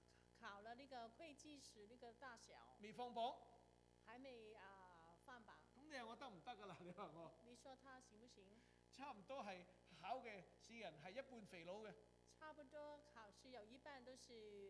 考了那個會計師那個大小， 未放榜， 還沒放榜。 咁你話我得唔得㗎啦？你話我你說他行不行？ 差唔多係考嘅試人係一半肥佬嘅。 差不多考試有一半都是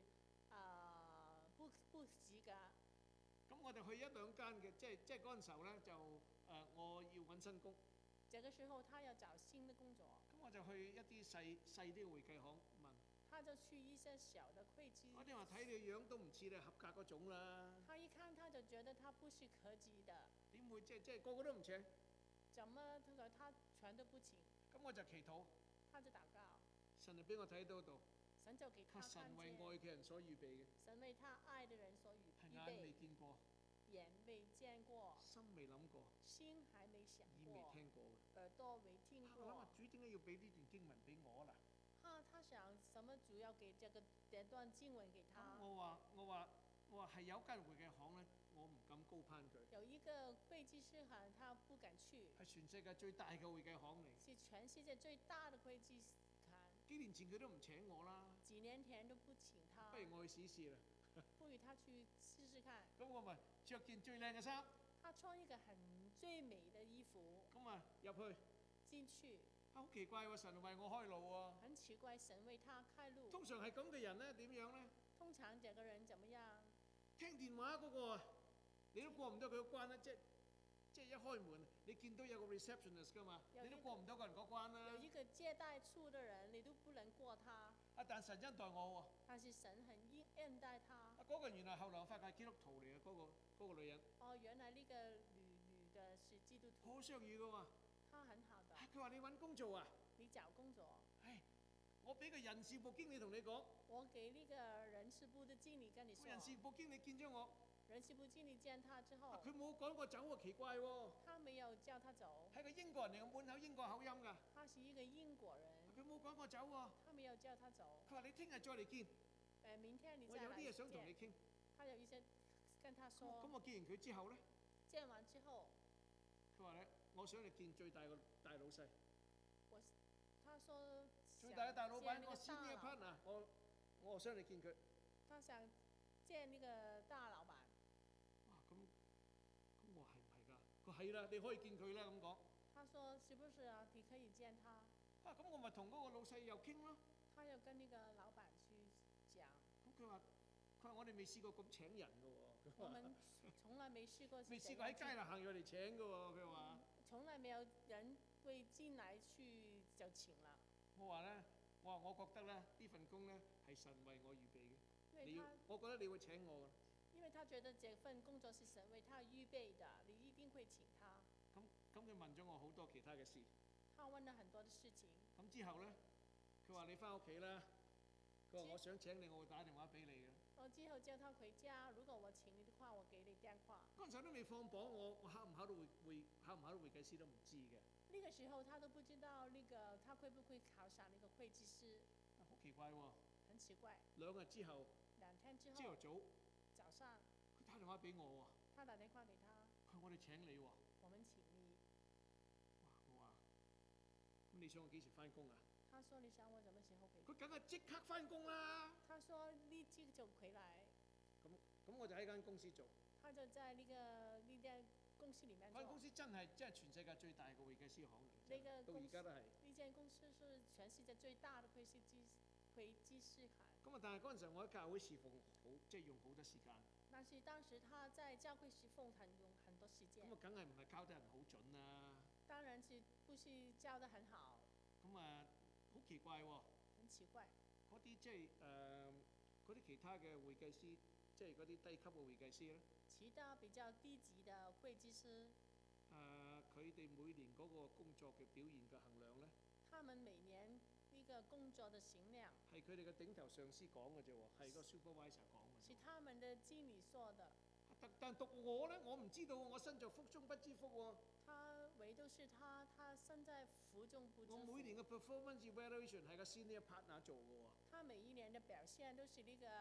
不及格。 咁我哋去一兩間嘅，即係嗰陣時候咧就我要揾新工。 這個時候他要找新的工作。 咁我就去一啲細啲嘅會計行問。 他就去一些小的會計。 我哋話睇你樣都唔似你合格嗰種啦。 他一看他就覺得他不是合級的。 點會即係個個都唔請？ 怎麼他說他全都不請？ 咁我就祈禱。 他就禱告。 神就俾我睇到度。 神就給他看見。 神為愛嘅人所預備嘅。 神為他愛的人所預備。 係眼未見過。 眼未見過。 心未諗過。 心還沒想過。 耳未聽過。 耳朵未聽過。 我諗下主點解要俾呢段經文俾我啦？ 他想什麼主要給這段經文給他？ 我話係有間會計行咧，我唔敢高攀佢。 有一個會計師行，他不敢去。 係全世界最大嘅會計行嚟。 是全世界最大的會計行。 幾年前佢都唔請我啦。 幾年前都不請他。 不如我去試試啦。 不如他去試試看。 咁我咪着件最靚嘅衫。 他穿一個最美的衣服。 咁啊入去。 進去。 好奇怪喎！神為我開路喎。 很奇怪，神為他開路。 通常係咁嘅人咧，點樣咧？ 通常這個人怎麼樣？ 聽電話嗰個，你都過唔到佢個關啦，即係一開門，你見到有個 receptionist 㗎嘛，你都過唔到個人嗰關啦。 有一個接待處的人，你都不能過他。 但神恩待我喎。 但是神很恩待他。 嗰個原來後來我發覺係基督徒嚟嘅，嗰個女人。 哦，原來呢個女的是基督徒。 好相遇㗎喎。 他很好的。 佢話你揾工做啊？ 你找工作。 我俾個人事部經理同你講。 我給那個人事部的經理跟你說。 人事部經理見咗我。 人事部經理見他之後。 佢冇趕我走喎，奇怪喎。 他沒有叫他走。 係個英國人嚟，滿口英國口音㗎。 他是一個英國人。 佢冇趕我走喎。 他沒有叫他走。 佢話你聽日再嚟見。 明天你再來見。 我有啲嘢想同你傾。 他有一些跟他說。 咁我見完佢之後咧？ 見完之後。 佢話咧，我想你見最大個大老細。 他說最大嘅大老闆，我先呢一 partner，我想你見佢。 他想見呢個大老闆。 哇！咁我係唔係㗎？佢係啦，你可以見佢啦咁講。 他說：是不是啊？你可以見他。 咁我咪同嗰個老細又傾咯。 他又跟呢個老闆去講。 咁佢話我哋未試過咁請人㗎喎。 我們從來沒試過。 未試過喺街度行入嚟請㗎喎，佢話。 從來沒有人會進來去就請了。 我話咧，我覺得咧呢份工咧係神為我預備嘅。我覺得你會請我㗎。 因為他覺得這份工作是神為他預備的，你一定會請他。 咁佢問咗我好多其他嘅事。 他問了很多的事情。 咁之後咧，佢話你翻屋企啦。佢話我想請你，我會打電話俾你嘅。 我之後叫他回家，如果我請你的話，我給你電話。 嗰陣時都未放榜，我考唔考到會計師都唔知嘅。 那個時候他都不知道他會不會考上那個會計師。 好奇怪喎！ 很奇怪。 2日之後。 2天之後。 朝頭早。 早上。 佢打電話俾我喎。 他打電話給他。 佢話我哋請你喎。 我們請你。 哇！我話咁你想我幾時翻工啊？ 他說你想我什麼時候回？ 佢梗係即刻翻工啦。 他說立即就回來。 咁我就喺間公司做。 他就在那間公司裡面做。 間公司真係全世界最大嘅會計師行嚟。到而家都係。 呢間公司是全世界最大的會計師行。 咁啊！但係嗰陣時我喺教會侍奉用好多時間。 但是當時他在教會侍奉用很多時間。 咁啊，梗係唔係教得人好準啦？ 當然是不是教得很好。 咁啊，好奇怪喎！ 很奇怪。 嗰啲嗰啲其他嘅會計師，即係嗰啲低級嘅會計師咧。 其他比較低級嘅會計師。 佢哋每年嗰個工作嘅表現嘅衡量咧？ 他們每年呢個工作嘅衡量。係佢哋嘅頂頭上司講嘅啫喎，係個 supervisor 講嘅。 是他們的經理說的。 但讀我咧，我唔知道，我身在福中不知福喎。 他唯獨是他身在福中不知福。 我每年嘅 performance evaluation 係個 senior partner 做嘅喎。 他每一年嘅表現都是呢個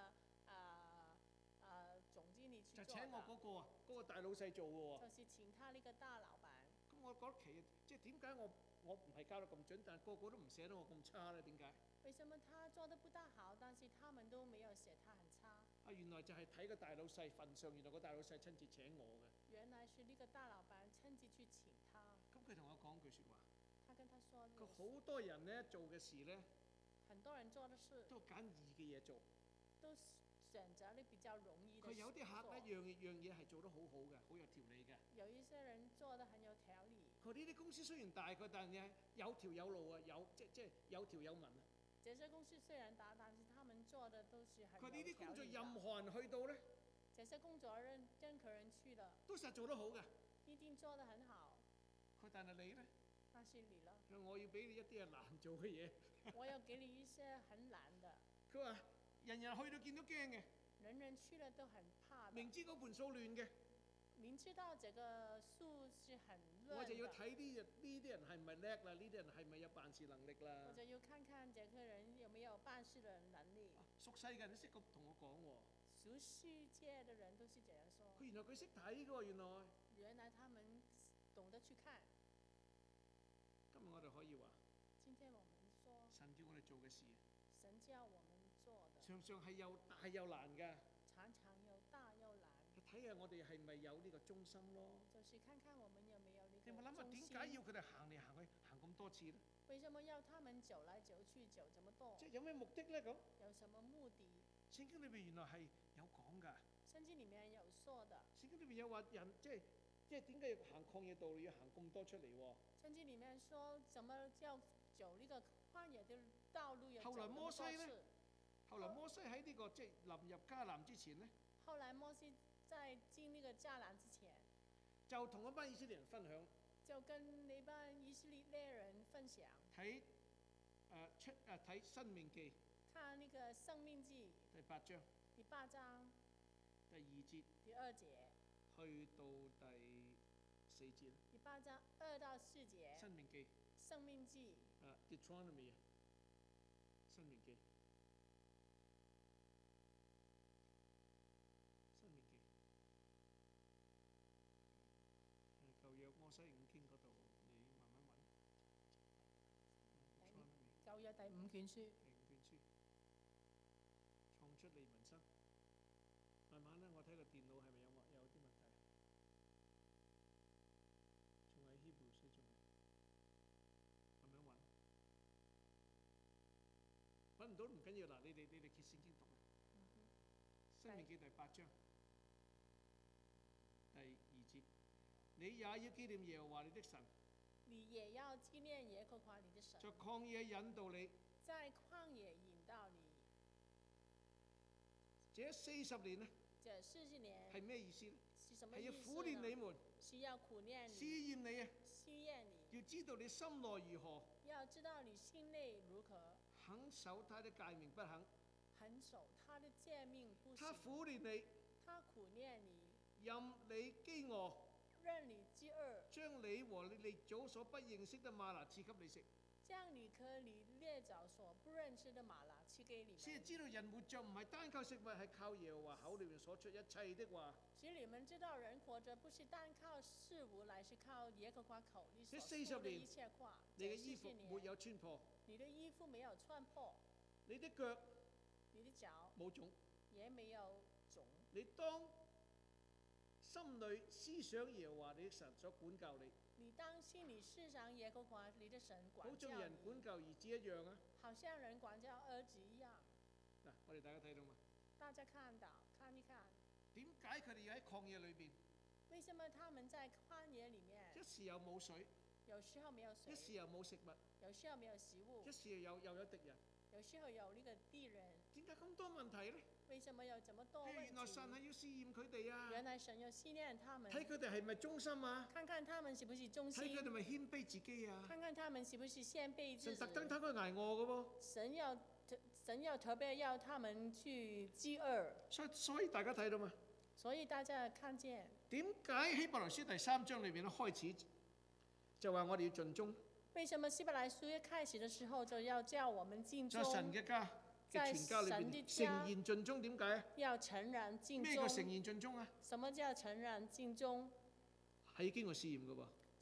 總經理去做的。 就請我嗰個啊，嗰個大老細做嘅喎。 就是請他呢個大老闆。 咁我覺得即係點解我唔係教得咁準，但係個個都唔寫得我咁差咧？點解？ 為什麼他做得不大好，但是他們都沒有寫他很差？ 原來就係睇個大老細份上，原來個大老細親自請我嘅。 原來是那個大老闆親自去請他。 咁佢同我講句説話， 他跟他說， 佢好多人咧做嘅事咧， 很多人做的事都揀易嘅嘢做。 都選擇你比較容易的佢事有啲客做。 一樣嘢係做得好好嘅，好有條理嘅。 有一些人做得很有條理。 佢呢啲公司雖然大個，但係有條有路啊，即係有條有文啊。 這些公司雖然大，但是他們做的都是很有條理的。 佢呢啲工作任何人去到咧， 這些工作任何人去的都實做得好嘅。 一定做得很好。 佢但係你咧？ 但是你了。 佢話我要俾你一啲係難做嘅嘢。 我要給你一些很難的。 佢話人人去到見到驚嘅。 人人去了都很怕的。 明知嗰盤數亂嘅。 明知道這個數是很亂的。 我就要睇呢啲人係咪叻啦？呢啲人係咪有辦事能力啦？ 我就要看看這個人有沒有辦事的能力。 熟世嘅人都識咁同我講喎。 熟世界的人都是這樣說。 佢原來佢識睇嘅喎，原來。 原來他們懂得去看。 今日我哋可以話。 今天我們說。 神叫我哋做嘅事。 神叫我們做的。 常常係又大又難㗎。 常常又大又難。 睇下我哋係咪有呢個忠心咯？ 就是看看我們有沒有呢個忠心。 你有冇諗下點解要佢哋行嚟行去行咁多次咧？ 為什麼要他們走來走去走這麼多？ 即係有咩目的咧？咁有什麼目的？ 聖經裏邊原來係有講㗎。 聖經裡面有說的。 聖經裏邊有話人即係點解要行曠野道路要行咁多出嚟喎？ 聖經裡面說怎麼叫走呢個曠野的道路要走後來咁多次？ 後來摩西喺呢個即係臨入迦南之前咧。後來摩西在進呢個迦南之前， 就同一班以色列人分享， 就跟呢班以色列人分享睇睇申命記， 看呢個申命記第8章， 第8章第2節， 第2節去到第4節， 第8章2到4節， 申命記， 申命記 Deuteronomy 啊，申命記。舊約摩西五經嗰度，你慢慢揾。 舊約第5卷書。 第5卷書，創出利民申。慢慢咧，我睇個電腦係咪有啲問題？仲喺希伯來書仲係，慢慢揾。揾唔到唔緊要嗱，你哋揭聖經讀啦。申命記第8章第2節。你也要紀念耶和華你的神。 你也要紀念耶和華你的神。 在曠野引導你。 在曠野引導你。 這40年呢？ 這40年係咩意思呢？ 是什麼意思呢？ 係要苦練你們。 是要苦練你。試驗你啊。 試驗你。 要知道你心內如何。 要知道你心內如何。 肯守他的誡命不肯。 肯守他的誡命不行。 他苦練你。 他苦練你。 任你飢餓。 任你飢餓， 將你和你列祖所不認識的嗎哪賜給你食。 將你和你列祖所不認識的嗎哪賜給你們。 先知道人活着唔係單靠食物，係靠耶和華口裏面所出一切的話。 其實你們知道人活着不是單靠事物，乃是靠耶和華口裏所出的一切話。 你嘅衣服沒有穿破。 你的衣服沒有穿破。 你的腳。 你的腳。 冇腫。 也沒有腫。 你當心裏思想耶和華你的神所管教你。 你當心裏思想耶和華你的神管教你。 好像人管教兒子一樣啊。 好像人管教兒子一樣。 嗱，我哋大家睇到嘛？ 大家看一看。 點解佢哋要喺曠野裏邊？ 為什麼他們在曠野裡面？ 一時又冇水。 有時候沒有水。 一時又冇食物。 有時候沒有食物。 一時又有敵人。 有時候有呢個敵人。 點解咁多問題呢？ 為什麼有這麼多問題？ 原來神係要試驗佢哋啊！ 原來神要試驗他們， 睇佢哋係咪忠心啊？ 看看他們是不是忠心？ 睇佢哋咪謙卑自己啊？ 看看他們是不是謙卑自己？ 神特登睇佢捱餓嘅喎。 神要特別要他們去飢餓。 所以大家睇到嘛？ 所以大家看見點解希伯來書第3章裏邊開始就話我哋要盡忠？為什麼希伯來書一開始嘅時候就要叫我們盡忠？在神嘅家。在神的家誠然盡忠，點解？要誠然盡忠。咩叫誠然盡忠啊？什麼叫誠然盡忠？係經過試驗嘅喎。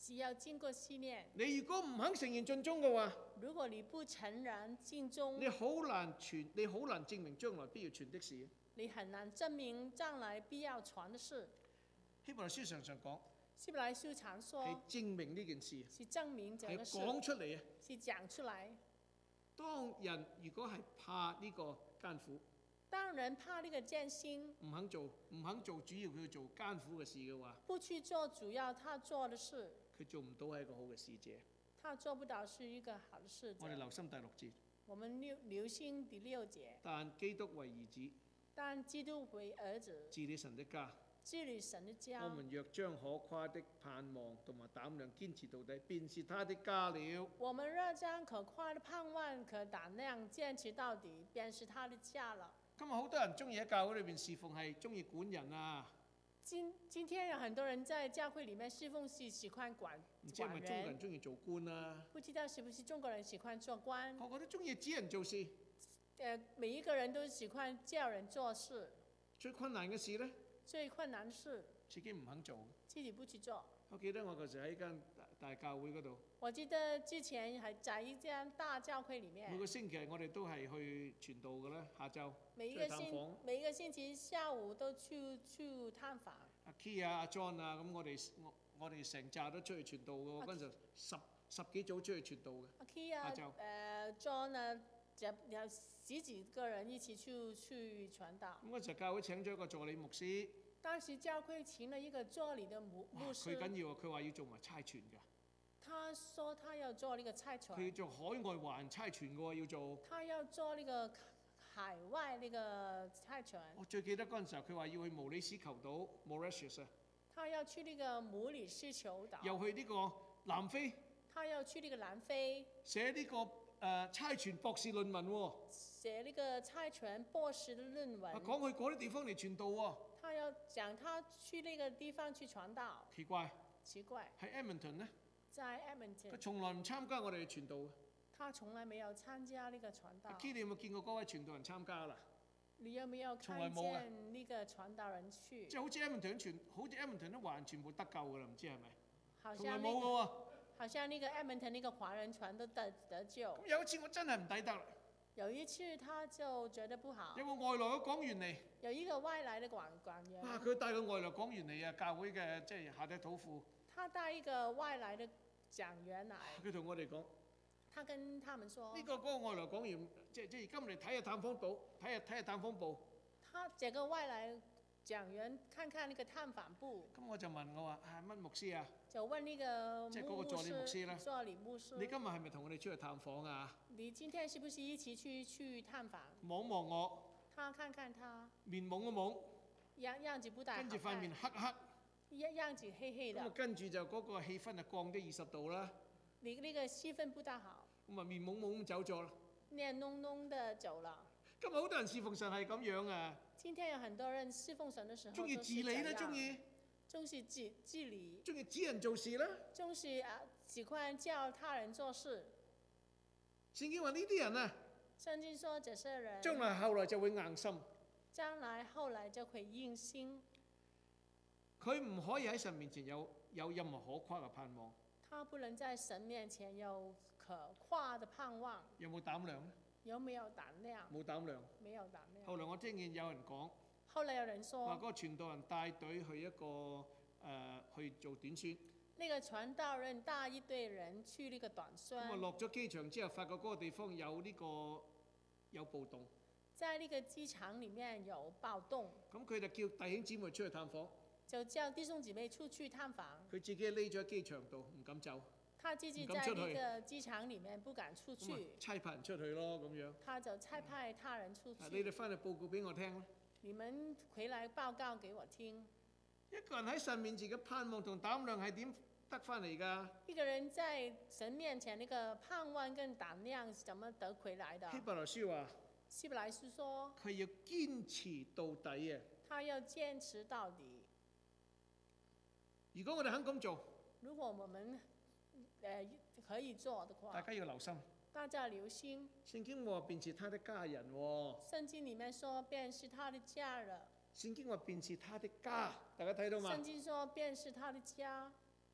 只要經過試煉。 你如果唔肯承認盡忠嘅話， 如果你不承認盡忠， 你好難證明將來必要傳的事。 你很難證明將來必要傳的事。 希伯來書常常講， 希伯來書常說係證明呢件事， 是證明這個事， 係講出嚟啊， 是講出來。 當人如果係怕呢個艱苦， 當人怕呢個艱辛， 唔肯做主要佢做艱苦嘅事嘅話， 不去做主要他做的事， 佢做唔到係一個好嘅使者。 他做不到是一個好的使者。 我哋留心第6節。 我們留心第6節。 但基督為兒子， 但基督為兒子， 治理神的家。 治理神的家。 我們若將可誇的盼望同埋膽量堅持到底，便是他的家了。 我們若將可誇的盼望、可膽量堅持到底，便是他的家了。 今日好多人中意喺教會裏邊侍奉，係中意管人啊。 今天有很多人在教會裡面侍奉，是喜歡管人。 唔知係咪中國人中意做官啊？ 不知道是不是中國人喜歡做官？ 個個都中意指人做事。 每一個人都喜歡叫人做事。 最困難嘅事呢？ 最困難的事， 自己唔肯做， 自己不去做。 我記得我嗰時喺間大教會嗰度。 我記得之前係在一間大教會裡面。 每個星期我哋都係去傳道嘅啦，下晝每一個星期下午都去探訪。 阿 Key 啊、阿 John 啊，咁我哋成扎都出去傳道嘅喎，嗰陣時十幾組出去傳道嘅。 阿 Key 啊、John 啊，有十幾個人一起去傳道。 咁嗰時教會請咗一個助理牧師。 當時教會請了一個助理的牧師。 佢緊要啊！佢話要做埋差傳㗎。 他說他要做呢個差傳。 佢要做海外華人差傳嘅喎，要做。 他要做呢個海外呢個差傳。 我最記得嗰陣時候，佢話要去毛里斯求島 （Mauritius） 啊。 他要去呢個毛里斯求島。 又去呢個南非。 他要去呢個南非。 寫呢個差傳博士論文喎。 寫呢個差傳博士的論文。 講去嗰啲地方嚟傳道喎。 他要講他去那個地方去傳道。 奇怪。喺 Edmonton 呢？ 在 Edmonton。 佢從來唔參加我哋嘅傳道。 他從來沒有參加呢個傳道。 阿 Key，你有冇見過嗰位傳道人參加啦？ 你有沒有看見呢個傳道人去？ 即係好似 Edmonton 啲華人全部得救㗎啦，唔知係咪？ 從來冇㗎喎。好像呢個 Edmonton 呢個華人全都得救。 咁有一次我真係唔抵得啦。 有一次他就覺得不好。 有個外來嘅講員嚟。 有一個外來的講員。 佢帶個外來講員嚟啊，教會嘅即係下底土庫。 他帶一個外來的講員嚟。 佢同我哋講。 他跟他們說。 呢個嗰個外來講員，即係而家嚟睇下探訪部，睇下探訪部。 他這個外來講員看看那個探訪部。 咁我就問我話：乜牧師啊？ 就問呢個即係嗰個助理牧師啦。 助理牧師。 你今日係咪同我哋出去探訪啊？ 你今天是不是一起去探訪？ 望望我。 他看看他。 面懵一懵。 樣子不大好看。 跟住塊面黑黑。 樣子黑黑的。 咁跟住就嗰個氣氛就降低20度啦。 你呢個氣氛不大好。 咁啊面懵懵咁走咗啦。 臉濃濃的走了。 今日好多人侍奉神係咁樣啊。 今天有很多人侍奉神的時候中意治理啦，中意治理。 中意指人做事啦。 中意喜歡叫他人做事。 聖經話呢啲人啊。 聖經說這些人。 將來後來就會硬心。 將來後來就會硬心。 佢唔可以喺神面前有任何可誇嘅盼望。 他不能在神面前有可誇的盼望。 有冇膽量呢？ 有沒有膽量？ 冇膽量。 沒有膽量。 後來我聽見有人講。 後來有人說。 話嗰個傳道人帶隊去一個去做短宣。 那個傳道人帶一隊人去呢個短宣。 咁啊落咗機場之後，發覺嗰個地方有暴動。 在呢個機場裡面有暴動。 咁佢就叫弟兄姊妹出去探訪。 就叫弟兄姊妹出去探訪。 佢自己匿咗喺機場度，唔敢走。 他自己在呢個機場裡面不敢出去。 差派人出去咯，咁樣。 他就差派他人出去。 你哋翻嚟報告俾我聽啦。 你們回來報告給我聽。 一個人喺神面前嘅盼望同膽量係點得翻嚟㗎？ 一個人在神面前那個盼望跟膽量是怎麼得回來的？ 希伯來書話。 希伯來書說。 佢要堅持到底啊！ 他要堅持到底。 如果我哋肯咁做。 如果我們可以做的話。 大家要留心。 大家留心。 聖經話便是他的家人喎。 聖經裡面說便是他的家人。 聖經話便是他的家，大家睇到嘛？ 聖經說便是他的家。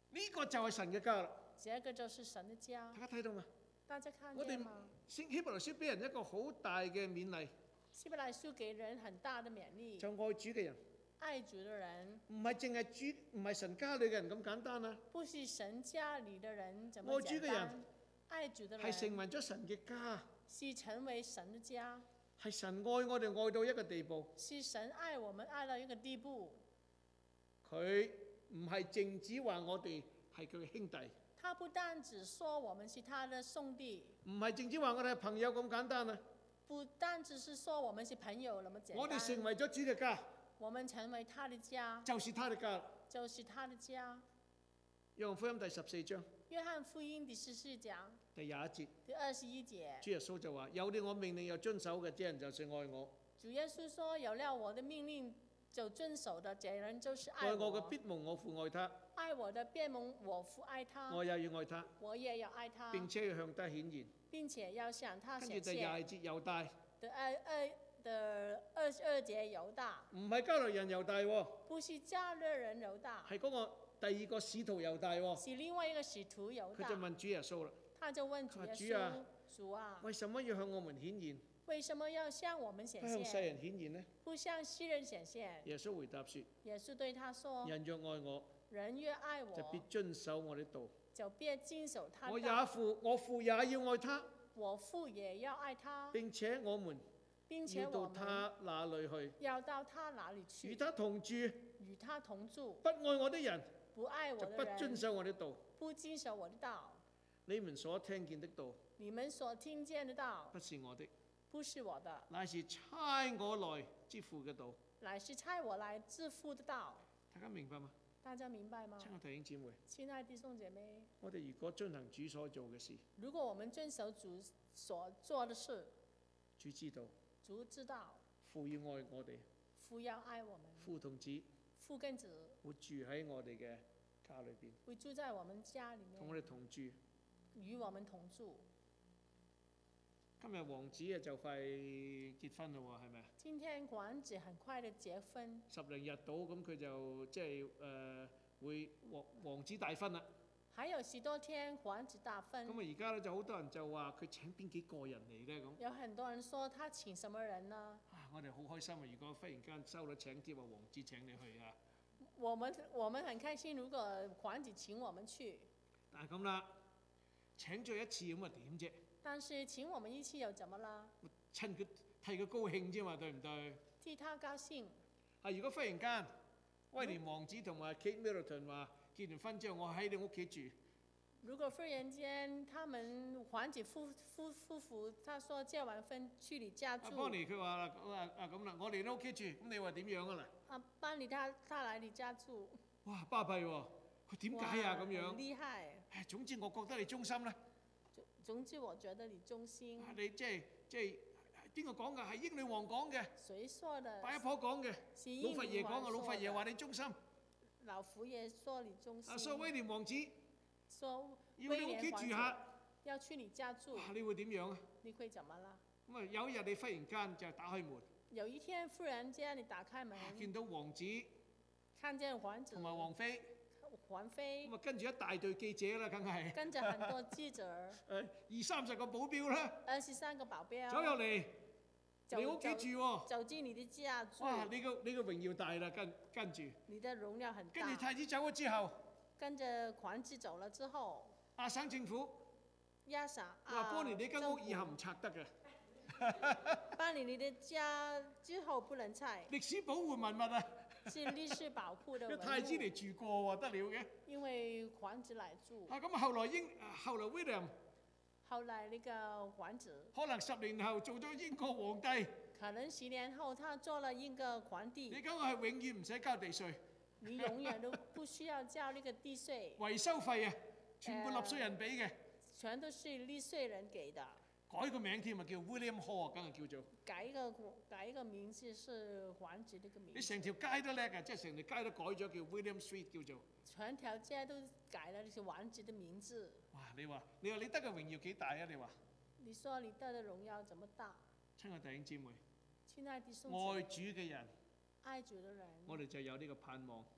呢個就係神嘅家啦。 這個就是神的家。 大家睇到嘛？ 大家看見嗎？ 希伯來書俾人一個好大嘅勉勵。 希伯來書給人很大的勉勵。 就愛主嘅人。 愛主的人。 唔係淨係主，唔係神家裏嘅人咁簡單啊。 不是神家裏的人怎麼愛主嘅人。 愛主的人。 係成為咗神嘅家。 是成為神的家。 係神愛我哋愛到一個地步。 是神愛我們愛到一個地步。 佢唔係淨止話我哋係佢嘅兄弟。 他不單只說我們是他的兄弟。 唔係淨止話我哋係朋友咁簡單啊。 不單只是說我們是朋友那麼簡單。 我哋成為咗主嘅家。 我們成為他的家。 就是他的家。 就是他的家。 約翰福音第14章。 約翰福音第14章。 第21節。 第21節。 主耶穌就話：有了我命令又遵守嘅，這人就是愛我。 主耶穌說：有了我的命令就遵守的，這人就是愛我。 愛我嘅必蒙我父愛他。 愛我的必蒙我父愛他。 我也要愛他。 我也要愛他。 並且要向他顯現。 並且要向他顯現。 跟住第22節猶大。 的22節猶大。 唔係加略人猶大喎。 不是加略人猶大。 係嗰個第二個使徒猶大喎。 是另外一個使徒猶大。 佢就問主耶穌啦。 他就問主耶穌：主啊， 為什麼要向我們顯現？ 為什麼要向我們顯現？ 向世人顯現呢？ 不向世人顯現。 耶穌回答說： 耶穌對他說： 人若愛我， 人若愛我， 就必遵守我的道。 就必遵守他的道。 我父也要愛他。 我父也要愛他。 並且我們要到他那裏去。 要到他那裏去。 與他同住。 與他同住。 不愛我的人， 不愛我的人， 就不遵守我的道。 不遵守我的道。 你們所聽見的道， 你們所聽見的道， 不是我的， 不是我的， 乃是差我來之父嘅道。 乃是差我來之父的道。 大家明白嗎？ 大家明白嗎？ 親愛弟兄姊妹， 親愛弟兄姐妹， 我哋如果遵行主所做嘅事， 如果我們遵守主所做的事， 主知道， 主知道， 父要愛我哋， 父要愛我們， 父同子， 父跟子會住喺我哋嘅家裏邊， 會住在我們家裏面， 同我哋同住， 與我們同住。 今日王子啊就快結婚啦喎，係咪啊？ 今天王子很快的結婚 ，10零日到咁佢就即係會王子大婚啦。 還有10多天王子大婚。 咁啊而家咧就好多人就話佢請邊幾個人嚟咧咁。 有很多人說他請什麼人呢？ 我哋好開心啊！如果忽然間收到請帖話王子請你去啊！ 我們很開心，如果王子請我們去。 但係咁啦，請咗一次咁啊點啫？ 但是請我們一次又怎麼啦？ 趁佢替佢高興啫嘛，對唔對？ 替他高興。 如果忽然間威廉王子同埋 Kate Middleton 話結完婚之後，我喺你屋企住。 如果忽然間他們王子夫婦，他說結完婚去你家住。 邦尼佢話咁啦，我嚟你屋企住，咁你話點樣啊嗱？ 邦尼他嚟你家住。 哇，巴閉喎！佢點解啊咁樣？ 厲害。 總之我覺得你忠心啦。 總之我覺得你忠心。 你即係邊個講㗎？係英女王講嘅。 誰說的？ 八一婆講嘅。老佛爺講嘅，老佛爺話你忠心。 老佛爺說你忠心。 所以威廉王子說要你屋企住下， 要去你家住。 你會點樣啊？ 你會怎麼啦？ 咁啊有一日你忽然間就打開門。 有一天忽然間你打開門， 見到王子， 看見王子同埋王妃。 王妃。 咁啊跟住一大隊記者啦，梗係。 跟着很多記者。 20-30個保鏢啦。 23個保鏢。走入嚟，你屋企住喎。 走進你的家住。 哇！你個榮耀大啦，跟住。 你的榮耀很大。 跟住太子走咗之後。 跟着王子走了之後。 亞省政府。話幫你間屋以後唔拆得嘅。 搬離你的家之後不能拆。 歷史保護文物啊！ 是歷史保護的文物。 太子嚟住過喎，得了嘅。 因為王子嚟住。 咁後來 William。 後來那個王子。 可能10年後做咗英國皇帝。 可能10年後他做了英國皇帝。 你間屋係永遠唔使交地稅。 你永遠都不需要交那個地稅。 維修費啊，全部納稅人俾嘅。 全都是納稅人給的。 改個名添啊，叫 William Hall 梗係叫做。 改一個名字是王子呢個名字。 你成條街都叻啊，即係成條街都改咗叫 William Street 叫做。 全條街都改了，是王子的名字。 哇！你話你得嘅榮耀幾大啊？你話？ 你說你得嘅榮耀怎麼大？ 親愛弟兄姊妹。 親愛弟兄姊妹。 愛主嘅人。 愛主的人。 我哋就有呢個盼望。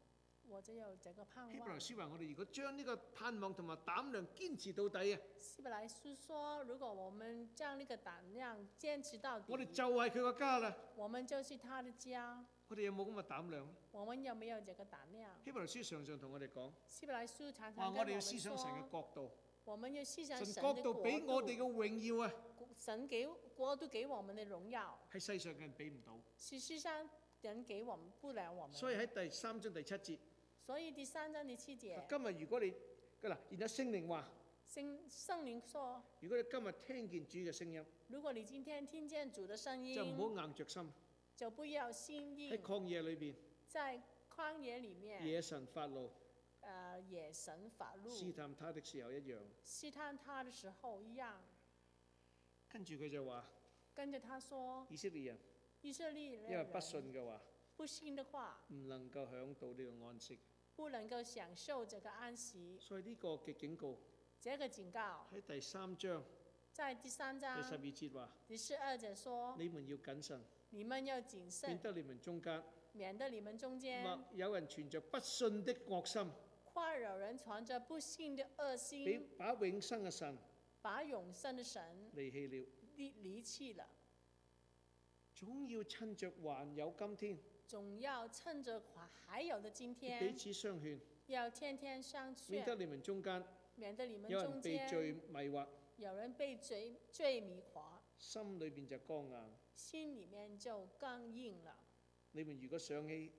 我就有這個盼希伯來望。 書話：我哋如果將呢個盼望同埋膽量堅持到底啊， 希伯來書說，如果我們將呢個膽量堅持到底， 我哋就係佢個家啦。 我們就是他的家。 我哋有冇咁嘅膽量？ 我們有沒有這個膽量？ 希伯來書常常同我哋講， 希伯來書常話我哋要常跟我們思想神嘅說， 國度， 我們要思想神神的國度俾我哋嘅國榮耀啊， 度，神給國度給我們的榮耀， 喺世上嘅人俾唔到。 是世上人給我們不了我們。 所以喺第3章第7節， 所以第3章第7節， 今日如果你嗱，然後聖靈話， 聖靈說， 如果你今日聽見主嘅聲音， 如果你今天聽見主的聲音， 就唔好硬着心。 就不要心硬。 喺曠野裏邊， 在曠野裡面， 野神發怒， 野神發怒， 試探他的時候一樣。 試探他的時候一樣。 跟住佢就話， 跟着他說， 以色列人因為不信嘅話， 不信的話， 唔能夠享到呢個安息。 不能夠享受這個安息。 所以呢個嘅警告， 這個警告喺第3章在第3章第12節話， 第12節說， 你們要謹慎， 你們要謹慎， 免得你們中間或有人存着不信的惡心， 或有人存着不信的惡心， 把永生嘅神離棄了。 總要趁着還有今天， 總要趁着還有的今天， 彼此相勸， 要天天相勸， 免得你們中間有人被罪迷惑， 有人被罪迷惑， 心裏邊就剛硬。 心裡面就剛硬了。 你們如果想起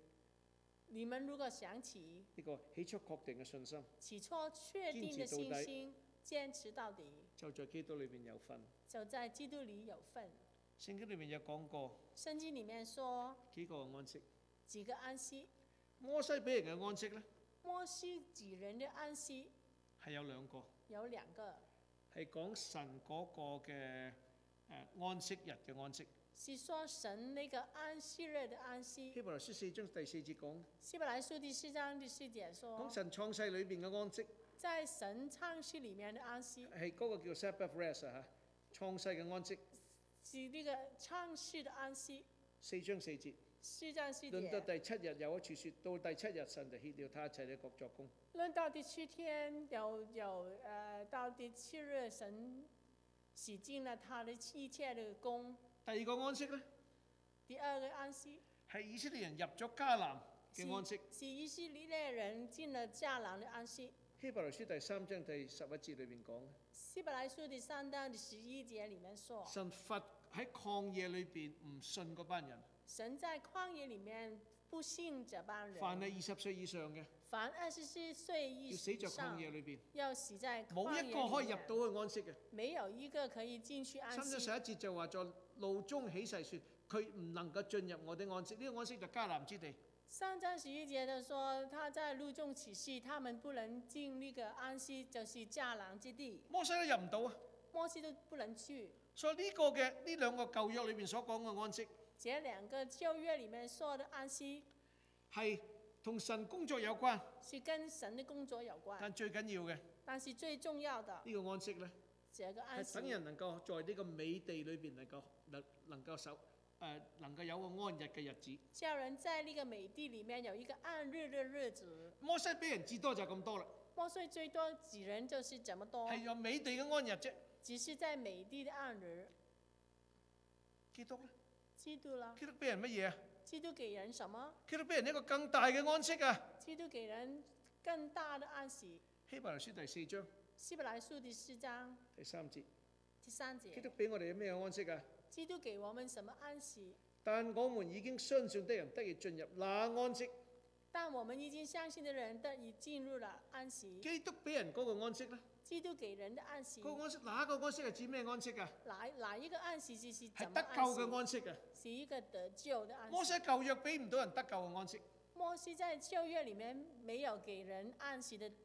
呢個起初確定嘅信心， 起初確定的信心，堅持到底， 就在基督裏邊有份。 就在基督裡有份。 聖經裏面有講過， 聖經裡面說幾個安息， 幾個安息。 摩西俾人嘅安息呢， 摩西給人的安息係有兩個，係講神嗰個嘅安息日嘅安息。 是說神那個安息日的安息。 希伯來書4章第4節講， 希伯來書第4章第4節說， 講神創世裏邊嘅安息， 在神創世裡面的安息， 係嗰個叫 Sabbath rest 啊，創世嘅安息。 是呢個創世的安息。 4章4節。 4章4節。 論到第7日有一處説，到第7日神就歇了他一切的各作工。 論到第7天到第7日神洗淨了他的一切的工。 第二個安息呢？ 第二個安息係以色列人入咗迦南嘅安息。 是以色列人進了迦南的安息。 希伯來書第3章第11節裏面講。 希伯來書第3章第11節裡面說。 神罰喺曠野裏邊唔信嗰班人。 神在曠野裡面不信這班人。 凡係20歲以上嘅。 凡24歲以上。 要死在曠野裏邊。 要死在曠野裡面。 冇一個可以入到去安息嘅。 沒有一個可以進去安息。 3章11節就話在路中起誓説，佢唔能夠進入我的安息。呢個安息就迦南之地。 3章11節就說，他在路中起誓，他們不能進那個安息，就是迦南之地。 摩西都入唔到啊！ 摩西都不能去。 所以呢兩個舊約裏面所講嘅安息， 這兩個舊約裡面說的安息， 係同神工作有關， 是跟神的工作有關。 但最緊要嘅， 但是最重要的呢個安息呢， 這個安息係等人能夠在呢個美地裏邊能夠有個安逸嘅日子。 叫人在呢個美地裡面有一個安日的日子。 摩西俾人至多就咁多啦。 摩西最多幾人就是這麼多。 係有美地嘅安逸啫。 只是在美地的安日。 基督呢？ 基督啦。 基督俾人乜嘢啊？ 基督給人什麼？ 基督俾人一個更大嘅安息啊！ 基督給人更大的安息。 希伯來書第4章。 希伯來書第4章。 第3節。 第3節。 基督俾我哋咩安息啊？ 基督給我們什麼安息？ 但我們已經相信的人得以進入那安息。 但我們已經相信的人得以進入了安息。 基督俾人嗰個安息呢？ 基督給人的安息。 嗰個安息，哪個安息係指咩安息啊？ 哪一個安息是係得救嘅安息啊？ 是一個得救的安息。 摩西舊約俾唔到人得救嘅安息。 摩西在舊約裡面沒有給人安息的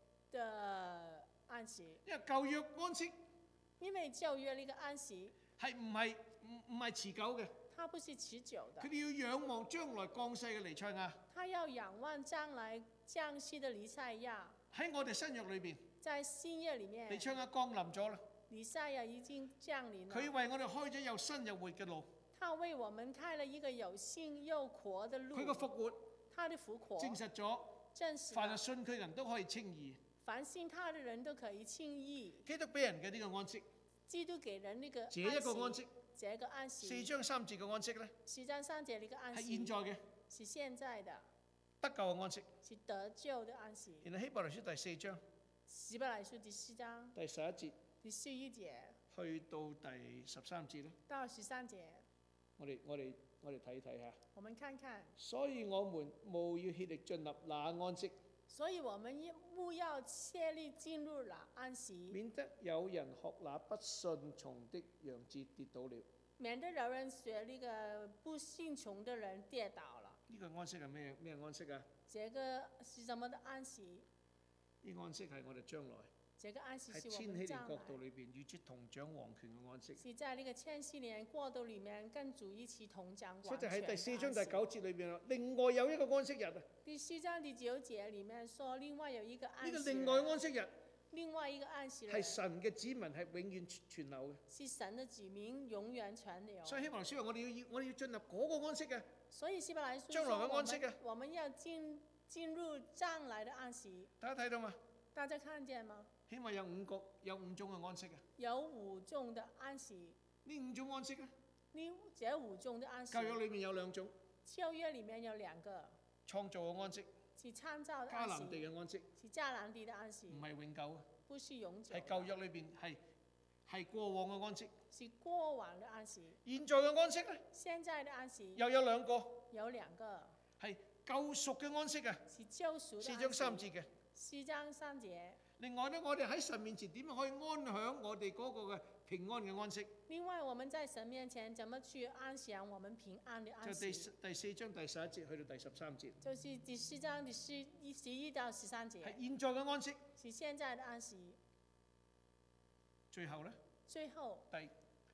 安息。 因為舊約安息。 因為舊約呢個安息係唔係持久嘅？ 它不是持久的。 佢哋要仰望將來降世嘅彌賽亞。 他要仰望將來降世的彌賽亞。 喺我哋新約裏邊。 在新約裡面。 彌賽亞降臨咗啦。 彌賽亞已經降臨了。 佢為我哋開咗又新又活嘅路。 他為我們開了一個有新又活的路。 佢個復活。 他的復活。 證實咗。 證實凡係信佢人都可以稱義。 凡信他的人都可以稱義。 基督俾人嘅呢個安息， 基督給人呢個安息， 這一個安息， 這個安息 4章3節嘅安息咧， 4章3節呢個安息係現在嘅， 是現在的， 得救嘅安息。 是得救的安息。 然後希伯來書第4章希伯來書第4章第11節第11節去到第13節咧， 到13節， 我哋睇睇下。 我們看看。 所以我們務要竭力進入那安息， 所以我們務要切力進入那安息， 免得有人學那不信從的樣子跌倒了。 免得有人學那個不信從的人跌倒了。 呢個安息係咩安息啊？ 這個是什麼的安息？ 呢個安息係我哋將來， 這個安息是我喺千禧年們將來， 國度裏邊與主同掌王權嘅安息。 是在那個千禧年國度裡面跟主一起同掌王權。 所以就喺第4章第9節裏邊啦。另外有一個安息日啊。 第4章第9節裡面說，另外有一個安息日。 呢個另外安息日， 另外一個安息日係神嘅子民係永遠存留嘅。 是神的子民永遠存留。 所以希伯來書話我哋要進入嗰個安息嘅。 所以希伯來書將來嘅安息嘅。 我們要進入將來的安息。 大家睇到嘛？ 大家看見嗎？ 起碼有5種嘅安息啊。 有5種的安息。 呢5種安息咧？ 這5種的安息。 舊約裏面有2種。 舊約裡面有2個。 創造嘅安息。 是創造的安息。 迦南地嘅安息。 是迦南地的安息。 唔係永久啊。 不是永久。 係舊約裏邊係過往嘅安息。 是過往的安息。 現在嘅安息咧？ 現在的安息。 又有2個。 有2個。 係救贖嘅安息啊。 是救贖的安息。 4章3節嘅。 4章3節。 另外咧，我哋喺神面前點樣可以安享我哋嗰個嘅平安嘅安息？ 另外，我們在神面前怎麼去安享我們平安的安息？ 就第4章第11節去到第13節。 就是第4章第11到13節。 係現在嘅安息。 是現在的安息。 最後咧？ 最後。 第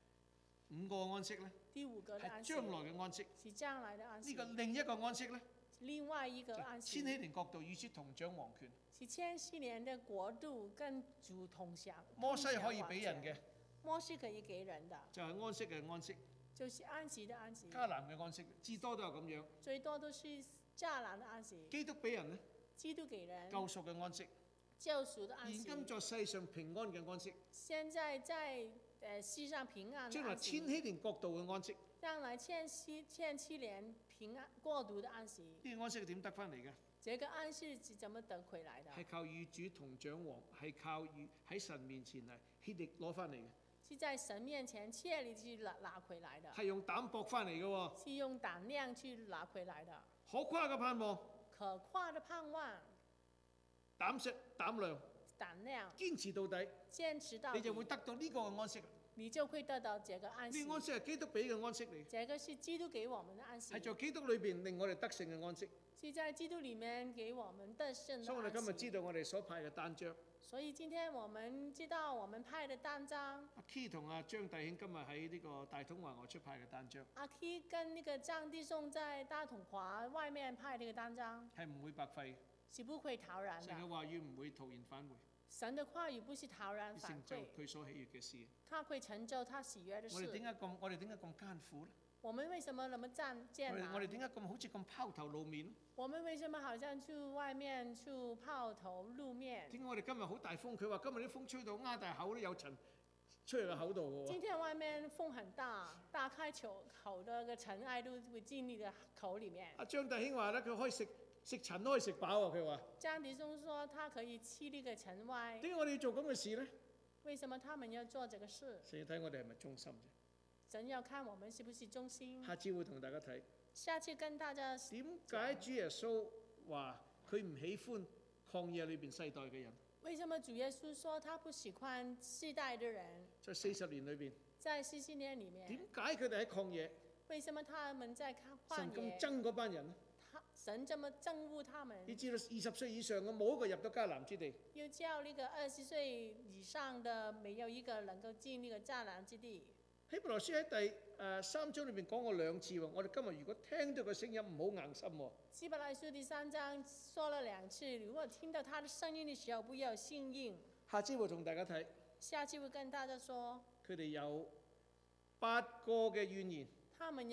5個安息咧？ 第5個的安息。 係將來嘅安息。 是將來的安息。 呢個另一個安息咧？ 另外一個安息。 千禧年國度與主同掌王權。 是千禧年的國度跟主同享。 摩西可以俾人嘅。 摩西可以給人的。 就係安息嘅安息。 就是安息的安息。 迦南嘅安息，至多都係咁樣。 最多都是迦南的安息。 基督俾人呢？ 基督給人。 救贖嘅安息。 救贖的安息。 現今在世上平安嘅安息。 現在在世上平安的安息。 將來千禧年國度嘅安息。 將來千禧年平安國度的安息。 呢個安息係點得翻嚟嘅？ 這個安息是怎麼得回來的？ 係靠與主同掌王，係靠喺神面前嚟竭力攞翻嚟嘅。 是在神面前切力去拿回來的。 係用膽搏翻嚟嘅喎。 是用膽量去拿回來的。 可誇嘅盼望。 可誇的盼望。 膽量。堅持到底。 堅持到底。 你就會得到呢個嘅安息。 你就會得到這個安息。 呢個安息係基督俾嘅安息嚟。 這個是基督給我們的安息。 係在基督裏邊令我哋得勝嘅安息。 是在基督裡面給我們得勝的安息。 所以我哋今日知道我哋所派嘅單張。 所以今天我們知道我們派的單張。 阿 Key 同阿張弟兄今日喺呢個大統華外出派嘅單張。 阿 Key 跟那個張弟兄在大統華外面派呢個單張。 係唔會白費。 是不會徒然的。 神嘅話語唔會徒然返回。 神的話語不是徒然返回。 成就佢所喜悅嘅事。 他會成就他喜悅的事。 我哋點解咁艱苦咧？ 我們為什麼那麼艱難？ 我哋點解好似咁拋頭露面？ 我們為什麼好像去外面去拋頭露面？ 點解我哋今日好大風？佢話今日啲風吹到啱大口都有塵出嚟個口度喎。 今天外面風很大，打開口的個塵埃都會進你的口裡面。 阿張弟兄話咧，佢可以食塵都可以食飽喎。佢話。 張弟兄說他可以吃呢個塵埃。 點解我哋要做咁嘅事咧？ 為什麼他們要做這個事？ 神要睇我哋係咪忠心啫。 神要看我們是不是忠心。 下次會同大家睇。 下次跟大家。 點解主耶穌話佢唔喜歡曠野裏邊世代嘅人？ 為什麼主耶穌說他不喜歡世代的人？ 在40年裏邊。 在40年裡面。 點解佢哋喺曠野？ 為什麼他們在曠野？ 神咁憎嗰班人？ 神這麼憎惡他們。 你知道20歲以上嘅冇一個入到迦南之地。 又叫那個20歲以上的沒有一個能夠進那個迦南之地。 希伯來書喺第3章裏邊講過2次喎。我哋今日如果聽到個聲音唔好硬心喎。 希伯來書第3章說了2次，如果聽到他的聲音的時候，不要心硬。 下次會同大家睇。 下次會跟大家說。 佢哋有8個嘅怨言。 他們有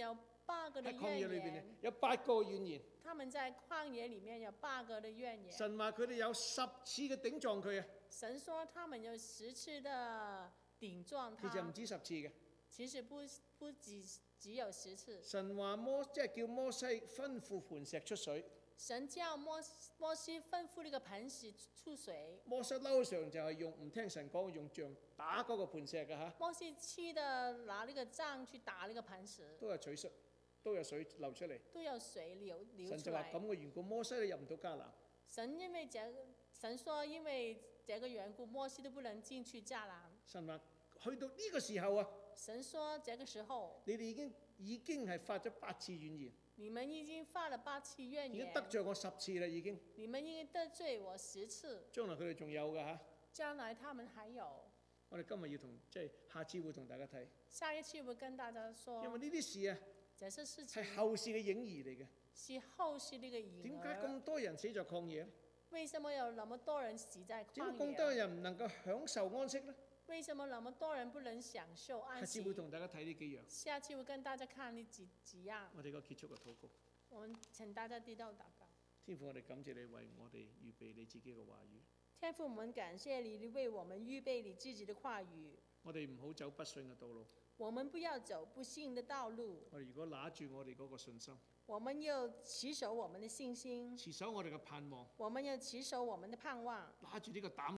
8個的喺曠野裏邊怨言。 有8個怨言。 他們在曠野裡面有8個的怨言。 神話佢哋有10次嘅頂撞佢啊。 神說他們有10次的頂撞他。 其實唔止10次嘅。 其實不只有10次。 神話即係叫摩西吩咐磐石出水。 神叫摩西吩咐呢個磐石出水。 摩西嬲上就係用唔聽神講，用杖打嗰個磐石嘅嚇。 摩西氣得拿呢個杖去打呢個磐石。都有水流出嚟。 都有水流出來。 神就話咁嘅緣故，摩西都入唔到迦南。 神說因為這個緣故，摩西都不能進去迦南。 神話去到呢個時候啊。 神說這個時候。 你哋已經係發咗8次怨言。 你們已經發了8次怨言。 已經得罪我10次啦，已經。 你們已經得罪我10次。 將來佢哋仲有㗎嚇。 將來他們還有。 我哋今日要下次會同大家睇。 下一次會跟大家說。 因為呢啲事啊，係後事嘅影兒嚟嘅。 是後事呢個影兒。 點解咁多人死在曠野咧？ 為什麼有那麼多人死在曠野？ 點解咁多人唔能夠享受安息咧？ 為什麼那麼多人不能享受安息？ 下次會同大家睇呢幾樣。 下次會跟大家看呢幾樣。 我哋個結束嘅禱告。 我們請大家低頭禱告。 天父，我哋感謝你為我哋預備你自己嘅話語。 天父，我們感謝你為我們預備你自己的話語。 我哋唔好走不信嘅道路。 我們不要走不信的道路。 我哋如果拿住我哋嗰個信心。 我們要持守我們的信心。 持守我哋嘅盼望。 我們要持守我們的盼望。 拿住呢個膽。